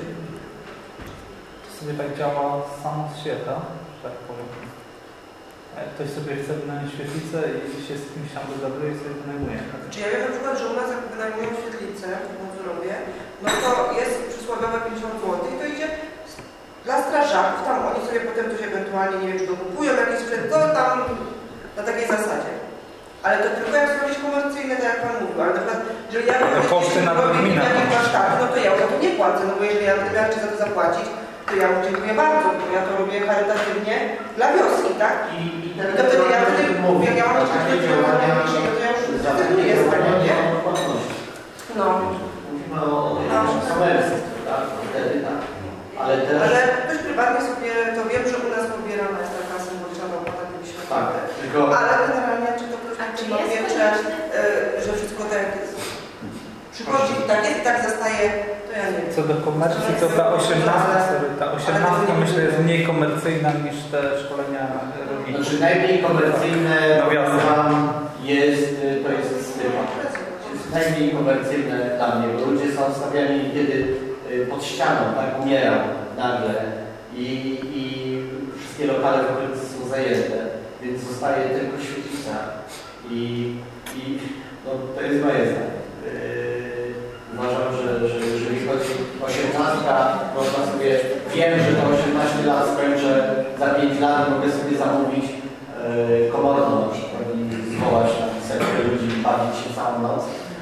to sobie tak działa samo z siebie, że tak powiem. Ktoś sobie chce wynająć świetlicę i się z kimś tam dogaduje i sobie wynajmuje. Czy ja wiem na przykład, że u nas jak wynajmują świetlicę w Monzurowie, no to jest przysłowiowe pięćdziesiąt złotych i to idzie dla strażaków, tam oni sobie potem coś ewentualnie, nie wiem, czy dokupują jakiś sprzęt, to tam na takiej zasadzie. Ale to tylko jak są jakieś komercyjne, tak jak Pan mówił, ale na przykład, jeżeli ja ale koszty na gminę. warsztaty, no to ja za to nie płacę, no bo jeżeli ja będę za to zapłacić, to ja mu dziękuję bardzo, bo ja to robię charytatywnie dla wioski, tak? I, i, I to wtedy ja wtedy mówię, ja mam jeszcze takie działania, to ja już zdecyduję z tego, nie? No. Mówimy o komercji, tak? Wtedy tak. Ale też... Ale ktoś prywatnie sobie, to wiem, że u nas pobierana jest taka symboliczna opłata, gdybyśmy tak, tylko... Ale generalnie, czy to ktoś ma wie, że, że wszystko tak jest. Przychodzi i tak jest i tak zostaje, to ja nie wiem. Co do komercji, to ta osiemnastka, ta osiemnastka myślę jest mniej komercyjna niż te szkolenia rolnicze. Znaczy najmniej komercyjne tam jest, to jest stypa. Jest najmniej komercyjne dla mnie, bo ludzie są stawiani kiedy pod ścianą, tak, umierał nagle i, i wszystkie lokale w okolicy są zajęte, więc zostaje tylko świetlica i, i no, to jest moje zdanie. Yy, uważam, że, że jeżeli chodzi o osiemnastka, można sobie, wiem, że to osiemnaście lat skończę, za pięć lat mogę sobie zamówić yy, komorną na przykład i zwołać na setkę ludzi i bawić się całą noc.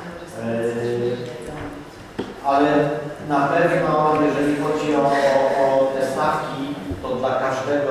Yy, ale na pewno, jeżeli chodzi o, o, o te stawki, to dla każdego,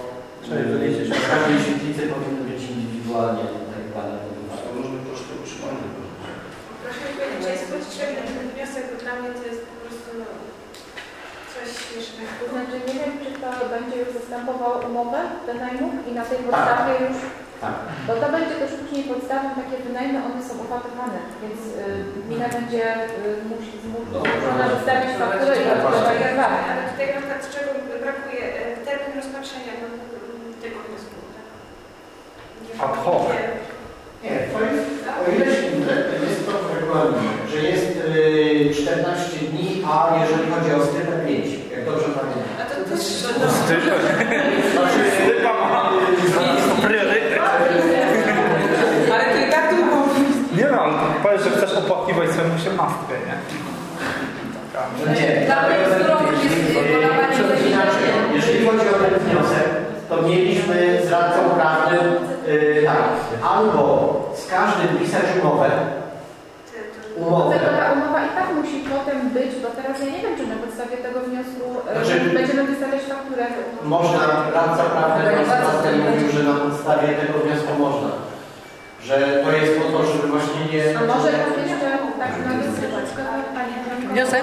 yy, dla każdej świetlicy powinny być indywidualnie tak dane. To może być troszkę utrzymane. Proszę mi powiedzieć, czy jest potrzebny ten wniosek, bo dla mnie to jest po prostu no, coś śmiesznego. To znaczy nie wiem, czy to będzie już zastępowało umowę wynajmu i na tej podstawie tak. już... Tak. Bo to będzie też później podstawą, takie wynajmy, one są opłatowane, więc y, gmina będzie y, musi zmuszona wystawić fakturę i od tutaj na przykład czego brakuje, termin rozpatrzenia tego wniosku. Ad hoc. Nie, to jest, o ile się mylę, to jest to w regulaminie, że jest y, czternaście dni, a jeżeli chodzi o stypę pięć, jak dobrze pamiętam. A to też... Stypa? Stypa ma priorytet. Ale to i tak tu było. Nie no, ale powiesz, że chcesz opłakiwać swoją osiemnastkę, nie? No nie, jeżeli chodzi o ten wniosek, to mieliśmy z radcą prawnym yy, tak, albo z każdym pisać umowę, umowę. Tylko ta umowa i tak musi potem być, bo teraz ja nie wiem, czy na podstawie tego wniosku Znaczy, yy, będziemy wystawiać fakturę. Można, radca prawny mówił, że na podstawie tego wniosku można. Że to jest po to, żeby właśnie nie... A może tak jeszcze tak na przykład Pani Wniosek?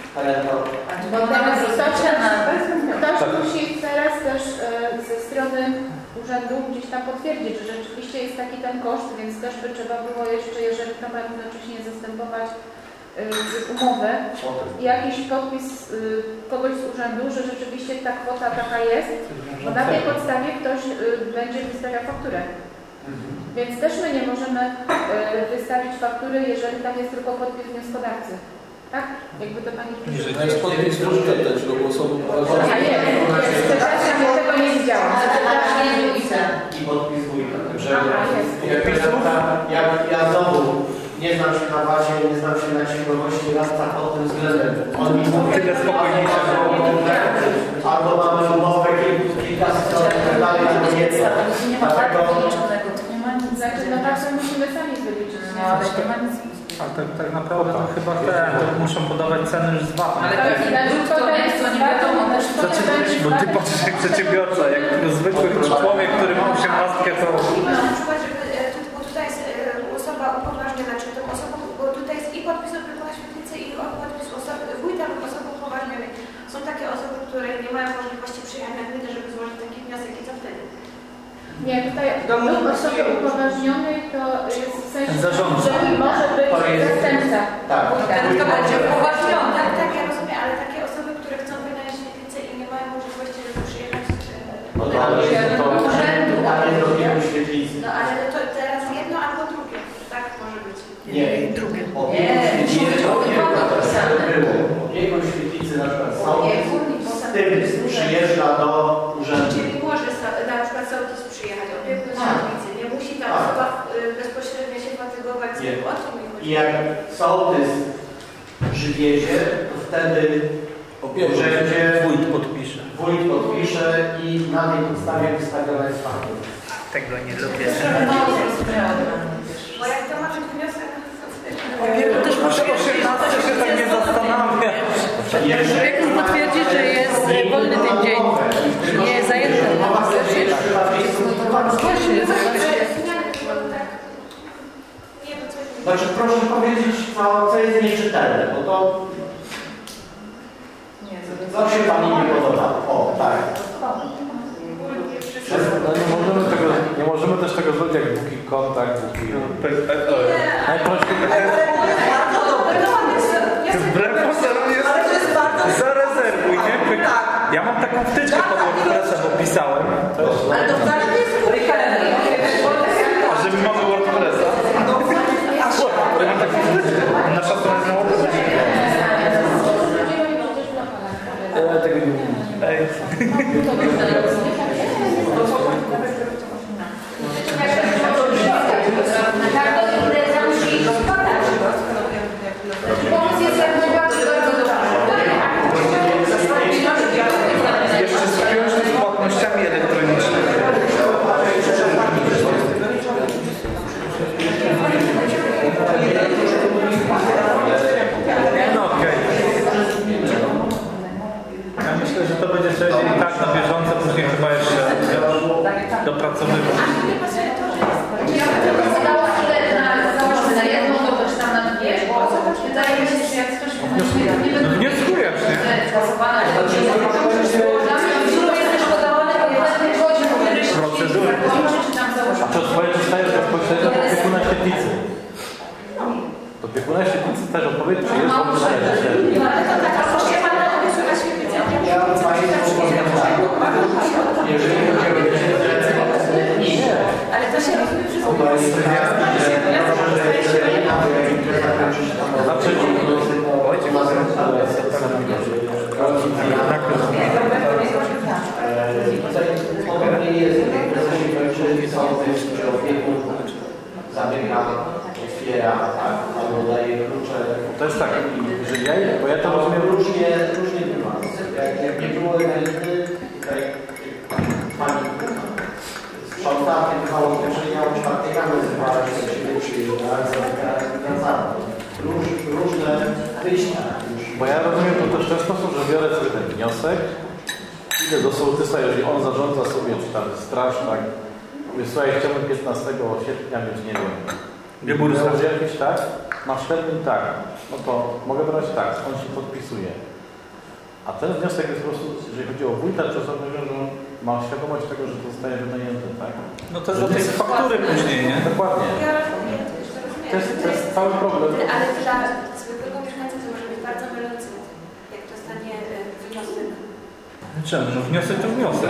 Bo teraz ktoś, ktoś musi teraz też e, ze strony urzędu gdzieś tam potwierdzić, że rzeczywiście jest taki ten koszt, więc też by trzeba było jeszcze, jeżeli to ma jednocześnie zastępować e, umowę i jakiś podpis e, kogoś z urzędu, że rzeczywiście ta kwota taka jest, bo na tej podstawie ktoś e, będzie wystawiał fakturę. Więc też my nie możemy e, wystawić faktury, jeżeli tam jest tylko podpis wnioskodawcy. Tak? Jakby to Pani... Jeżeli to jest podpis wróżka też, lub osoby poważne. A nie, przepraszam, ja tego nie widziałam. I podpis wójta. Także ja, ja znowu nie znam się na bazie, nie znam się na księgowości radca pod tym względem. On mi mówi tyle spokojniejsze, albo mamy umowę kilka stron i tak dalej, albo nie. Dlatego... Znaczy, no tak, to musimy sami wyliczyć. Nie, ale nie ma nic. Ale tak, tak naprawdę to chyba te to muszą podawać ceny już z V A T-em. Ale to jest to jest, co nie wiadomo też. Znaczy, bo ty patrzysz jak przedsiębiorca, jak zwykły człowiek, który ma osiemnastkę, to... Na przykład, żeby bo tutaj jest osoba upoważniona, czy to osoba, bo tutaj jest i podpis opiekuna świetlicy, i podpis osoby, wójta lub osoby upoważnionej. Są takie osoby, które nie mają możliwości przyjechania na gminę, żeby złożyć taki wniosek i co wtedy? Nie, tutaj lub osoby upoważnionej to jest w sensie, Zarządca. że może być zastępca. Tak. Ten, kto będzie upoważniony. Tak, tak, ja rozumiem, ale takie osoby, które chcą wynająć świetlicę i nie mają możliwości, żeby przyjechać No to jest to urzędu, a nie zrobimy świetlicy. No ale to teraz jedno albo drugie. Tak może być. Nie, drugie. Opiekun świetlicy było. Opiekun świetlicy na przykład z tym przyjeżdża do urzędu. Czyli może na przykład sołtys przyjechać, opiekun świetlicy. Nie musi ta osoba bezpośrednio się fatygować z tym, o co mi chodzi. I jak sołtys przywiezie, to wtedy urzędzie Wójt podpisze. wójt podpisze i na tej podstawie wystawiona jest faktura. Tego nie lubię. Bo jak to ma być wniosek, Opiekun też muszę osiemnastkę się tak nie zastanawia. Opiekun potwierdzi, że jest wolny ten dzień. Nie zajęty. Znaczy proszę powiedzieć, co, co jest nieczytelne, bo to... Co się Pani nie podoba? O, tak. No nie możemy tego, nie możemy też tego zrobić jak booking kontakt, booking... Najprościej... Wbrew pozorom jest... Zarezerwuj, nie? Ja mam taką wtyczkę pod WordPressa, bo pisałem. Ale to wcale nie jest kupione. A żeby mamy WordPressa? Ja mam taką wtyczkę. Nasza strona jest na WordPressie. Ja tego nie wiem. Ej. Pomysł jest jak najbardziej bardzo Jeszcze skupiłem się z płatnościami elektronicznymi. No okej. Ja myślę, że to będzie coś i tak na bieżąco, później chyba jeszcze dopracowywać. Ja bym tylko zadała tyle na założę na jedno, to też tam na dwie, bo wydaje mi się, że jak ktoś nie No wnioskujesz, nie? skasowana, to jest też podawane po jednej godzinie, po której się Procedury. czy tam założę. A to swoje dostajesz bezpośrednio od opiekuna świetlicy. To opiekuna świetlicy też odpowiedź, czy jest on ale to taka pościewa na opiekuna świetlicy. Ja Tutaj podobnie jest, jak prezesie kończy sądy, że opiekun zamyka, otwiera, tak, albo daje klucze. To jest tak, że ja, bo ja to rozumiem różnie, różnie bywa. Jak, jak nie było emeryty, tutaj pani sprząta, bywało zwiększenia o czwartej rano, zbywała się do siebie przyjeżdżać, zamykała, różne wyjścia. Bo ja rozumiem to też w ten sposób, że biorę sobie ten wniosek, idę do sołtysa, jeżeli on zarządza sobie, czy tam straż, tak, mówię, słuchaj, chciałbym piętnastego sierpnia mieć, nie wiem, wybór jakiś, tak, masz termin, tak, no to mogę brać tak, on się podpisuje. A ten wniosek jest po prostu, jeżeli chodzi o wójta, czy osobę, że on ma świadomość tego, że to zostaje wynajęty, tak? No to za tej faktury później, nie? Dokładnie. Ja rozumiem, to już to rozumiem. To jest, to jest cały problem. Ale dla zwykłego mieszkańca to może być bardzo mylące, jak dostanie wniosek. Czemu? No wniosek to wniosek.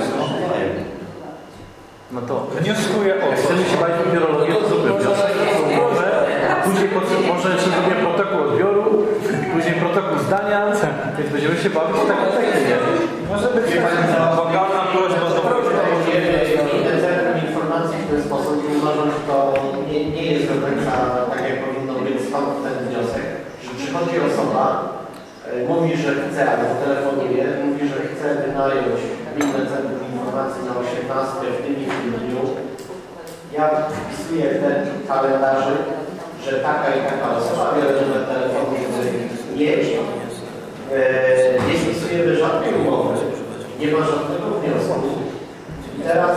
No to wnioskuję o to. Chcemy się bawić meteorologię, to zrobię wniosek, może, później może jeszcze zrobię protokół odbioru, później protokół zdania, więc będziemy się bawić tak na takie, nie? Może być bogata prośba do Centrum informacji w ten sposób i uważam, że to nie, nie jest do końca tak, jak powinno być, stąd ten wniosek, że przychodzi osoba, mówi, że chce, albo telefonuje, mówi, że chce wynająć Gminne Centrum Informacji na osiemnastkę w tym i w tym dniu. Ja wpisuję w ten kalendarzu, że taka i taka osoba, biorę numer telefonu, żeby mieć. Nie wpisujemy żadnej umowy, nie ma żadnego wniosku. I teraz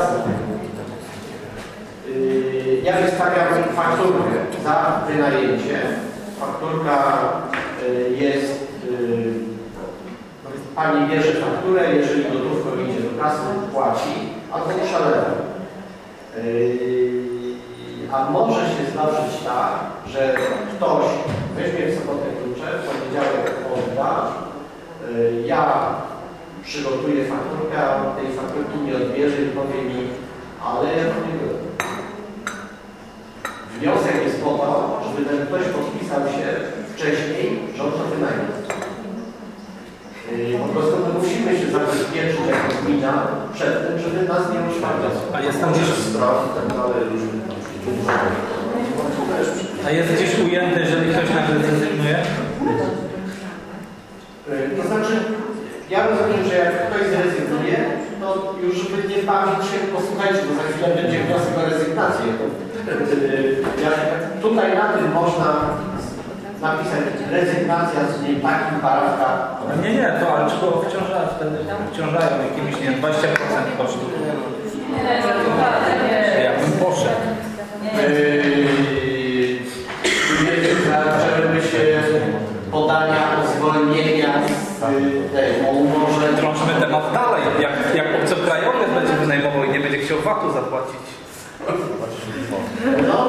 yy, ja wystawiam fakturkę za wynajęcie. Fakturka yy, jest, yy, pani bierze fakturę, jeżeli gotówką idzie do kasy, płaci, albo szalewa. Yy, a może się zdarzyć tak, że ktoś weźmie w sobotę klucze, w poniedziałek odda, yy, ja przygotuję fakturkę, a on tej fakturki nie odbierze i powie mi, ale ja to nie byłem. Wniosek jest po to, żeby ten ktoś podpisał się wcześniej, że on to wynajmie. Yy, po prostu my musimy się zabezpieczyć jako gmina przed tym, żeby nas nie oszczędzać. A jest tam gdzieś spraw i tak dalej, różnych tam A jest gdzieś ujęte, jeżeli ktoś nagle zrezygnuje? Yy, to znaczy, ja rozumiem, że jak ktoś zrezygnuje, to już by nie bawić się, posłuchajcie, bo za chwilę będzie wniosek o rezygnację. Jak tutaj na tym można napisać rezygnacja z niej takim paragrafem. No nie, nie, to ale trzeba obciążać, wtedy obciążają jakimiś, nie dwadzieścia procent kosztów. Ja bym poszedł. Żeby się podania o zwolnienia z tej umorze. Drążmy temat dalej. Jak, jak obcokrajowiec będzie wynajmował i nie będzie chciał vatu zapłacić. No,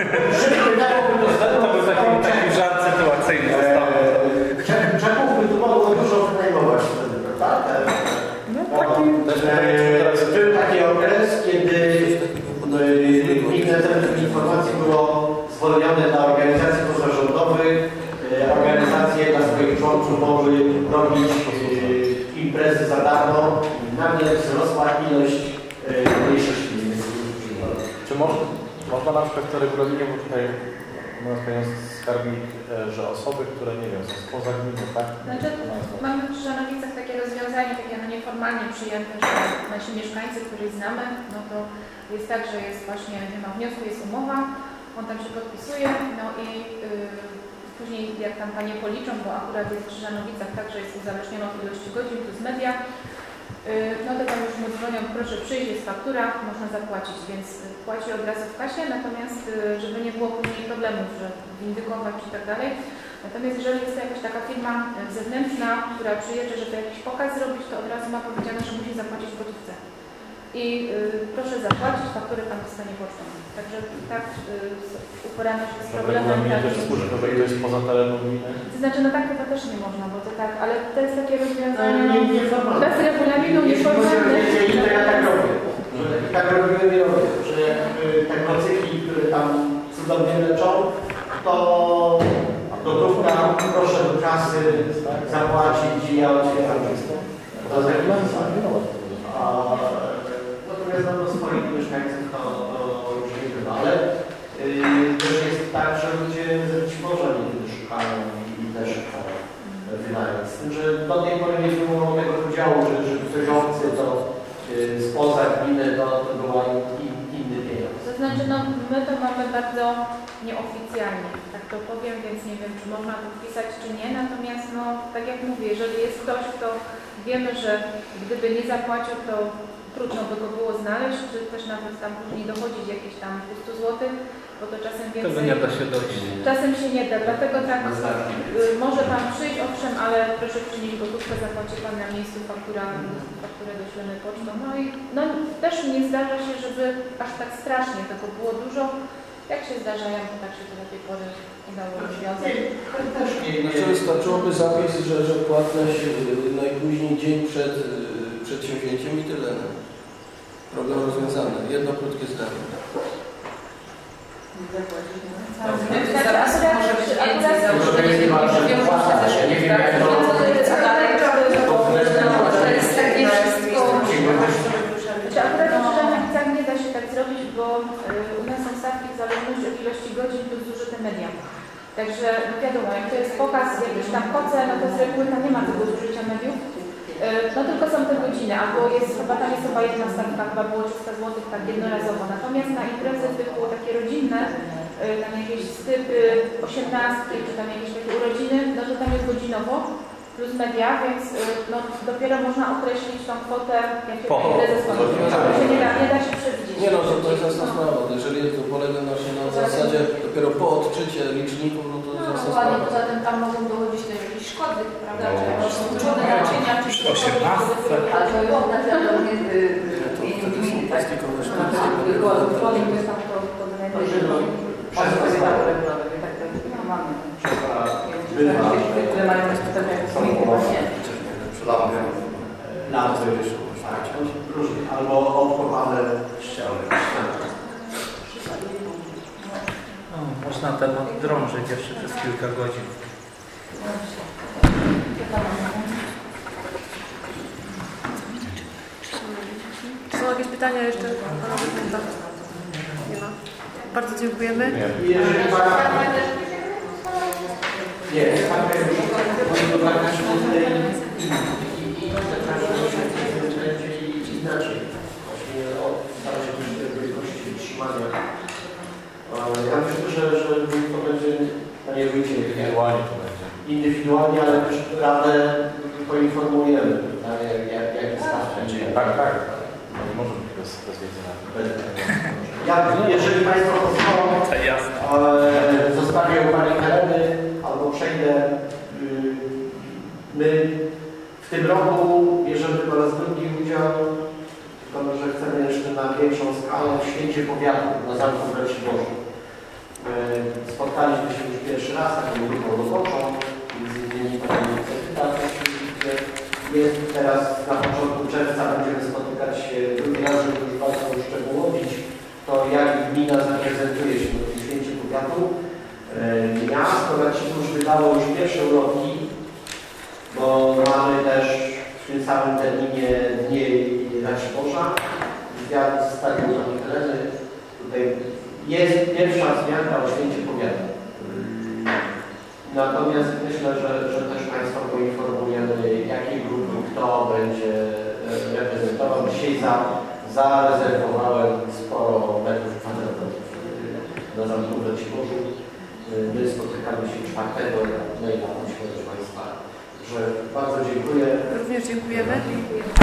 to był taki, taki żart sytuacyjny. Czechów by tu mogło dużo wynajmować wtedy, prawda? No taki... Był taki okres, kiedy Gminne Centrum Informacji było zwolnione dla organizacji pozarządowych. Organizacje dla swoich członków mogły robić imprezy za darmo. Nagle wzrosła ilość mniejszości. Czy można, można na przykład w tym regulaminie, bo tutaj mówiąc panią skarbnik, że osoby, które nie wiem, są spoza gminy, tak? Znaczy, mamy w Krzyżanowicach takie rozwiązanie, takie no nieformalnie przyjęte, że nasi mieszkańcy, których znamy, no to jest tak, że jest właśnie, nie ma wniosku, jest umowa, on tam się podpisuje, no i yy, później jak tam panie policzą, bo akurat jest w Krzyżanowicach tak, że jest uzależnione od ilości godzin plus media, no to tam już mu dzwonią, proszę przyjść, jest faktura, można zapłacić, więc płaci od razu w kasie, natomiast żeby nie było później problemów, że windykować i tak dalej. Natomiast jeżeli jest to jakaś taka firma zewnętrzna, która przyjedzie, żeby jakiś pokaz zrobić, to od razu ma powiedziane, że musi zapłacić w gotówce. I y, proszę zapłacić, fakturę pan dostanie pocztą. Także tak y, uporano się z problemem. Tak, też służy, to jest poza terenem gminy. To znaczy, no tak chyba też nie można, bo to tak, ale to jest takie rozwiązanie no, bez regulaminu nieformalne. I to ja tak robię. I tak robiłem i robię, że te kocyki, które tam cudownie leczą, to gotówka, proszę do kasy zapłacić i ja otwieram. A natomiast no, do swoich mieszkańców to, to już nie bywa, ale yy, też jest tak, że ludzie z Raciborza niekiedy szukają i też chcą wynająć. Z tym, że do tej pory nie było tego podziału, że, że ktoś obcy to yy, spoza gminy to, to była in, inny pieniądz. To znaczy, no my to mamy bardzo nieoficjalnie, tak to powiem, więc nie wiem, czy można to wpisać, czy nie. Natomiast, no, tak jak mówię, jeżeli jest ktoś, kto wiemy, że gdyby nie zapłacił, to trudno by go było znaleźć, czy też nawet tam później dochodzić jakieś tam dwieście złotych, bo to czasem więcej... Tego nie da się dojść. Czasem się nie da, dlatego tak, y, może Pan przyjść, owszem, ale proszę przynieść gotówkę, zapłaci Pan na miejscu, faktura, fakturę doślemy pocztą. No i no, też nie zdarza się, żeby aż tak strasznie tego było dużo. Jak się zdarzają, to tak się to do tej pory udało rozwiązać. Znaczy wystarczyłoby zapis, że, że płatność najpóźniej dzień przed przedsięwzięciem i tyle. No. Problem rozwiązany. Jedno krótkie zdanie. Akurat nie da się tak zrobić, bo u nas są stawki w zależności od ilości godzin plus zużyte media. Także no wiadomo, jak to jest pokaz jakiejś tam koce, no to z reguły tam nie ma tego zużycia mediów. No tylko są te godziny, albo jest chyba tam jest chyba jedna stawka, chyba było trzysta złotych tak jednorazowo. Natomiast na imprezy typu takie rodzinne, tam jakieś stypy, osiemnastki, czy tam jakieś takie urodziny, no to tam jest godzinowo plus media, więc no, dopiero można określić tą kwotę, jakie ta impreza skończy. To się nie da, nie da się przewidzieć. Nie no, to, to jest jasna sprawa. Jeżeli to polega na, na zasadzie dopiero po odczycie liczników, no to jest no, jasna sprawa. Poza tym tam mogą dochodzić do jakichś szkodnych, prawda? Czy jakieś stłuczone naczynia, czy osiemnastce. Ale to jest na przykład Tyle mają lampy, różnie, albo odkopane ściany. No, można temat drążyć jeszcze przez kilka godzin. Są jakieś pytania jeszcze? Nie ma. Bardzo dziękujemy. I jeżeli Pana... Nie, Pan inaczej. Właśnie staram się też tej wielkości wytrzymania. Ja myślę, że, że to będzie, Panie Wójcie, Indywidualnie to będzie. Indywidualnie, ale też Radę poinformujemy, jak, jak, jak jest stawka. Tak, tak. No nie może być bez, bez wiedzy na to. Ja, jeżeli Państwo pozwolą, e, zostawię u Pani tereny albo przejdę. Y, my w tym roku bierzemy po raz drugi udział, tylko że chcemy jeszcze na większą skalę w święcie powiatu na Zamku w Raciborzu. E, spotkaliśmy się już pierwszy raz, taką grupą roboczą, między innymi Pani Edyta. Jest teraz na początku czerwca, będziemy spotykać się drugi raz, żeby już bardzo uszczegółowić to, jak gmina zaprezentuje się w tym święcie powiatu. Miasto Racibórz wydało już pierwsze ulotki, bo mamy też w tym samym terminie Dni Raciborza. Zwiat stadionu Heleny. Tutaj jest pierwsza wzmianka o święcie powiatu. Natomiast myślę, że, że też Państwa poinformujemy, jakiej grupy kto będzie reprezentował. Dzisiaj za, zarezerwowałem sporo metrów kwadratowych na Zamku w Raciborzu. My spotykamy się czwartego maila, proszę Państwa. Że bardzo dziękuję. Również dziękujemy.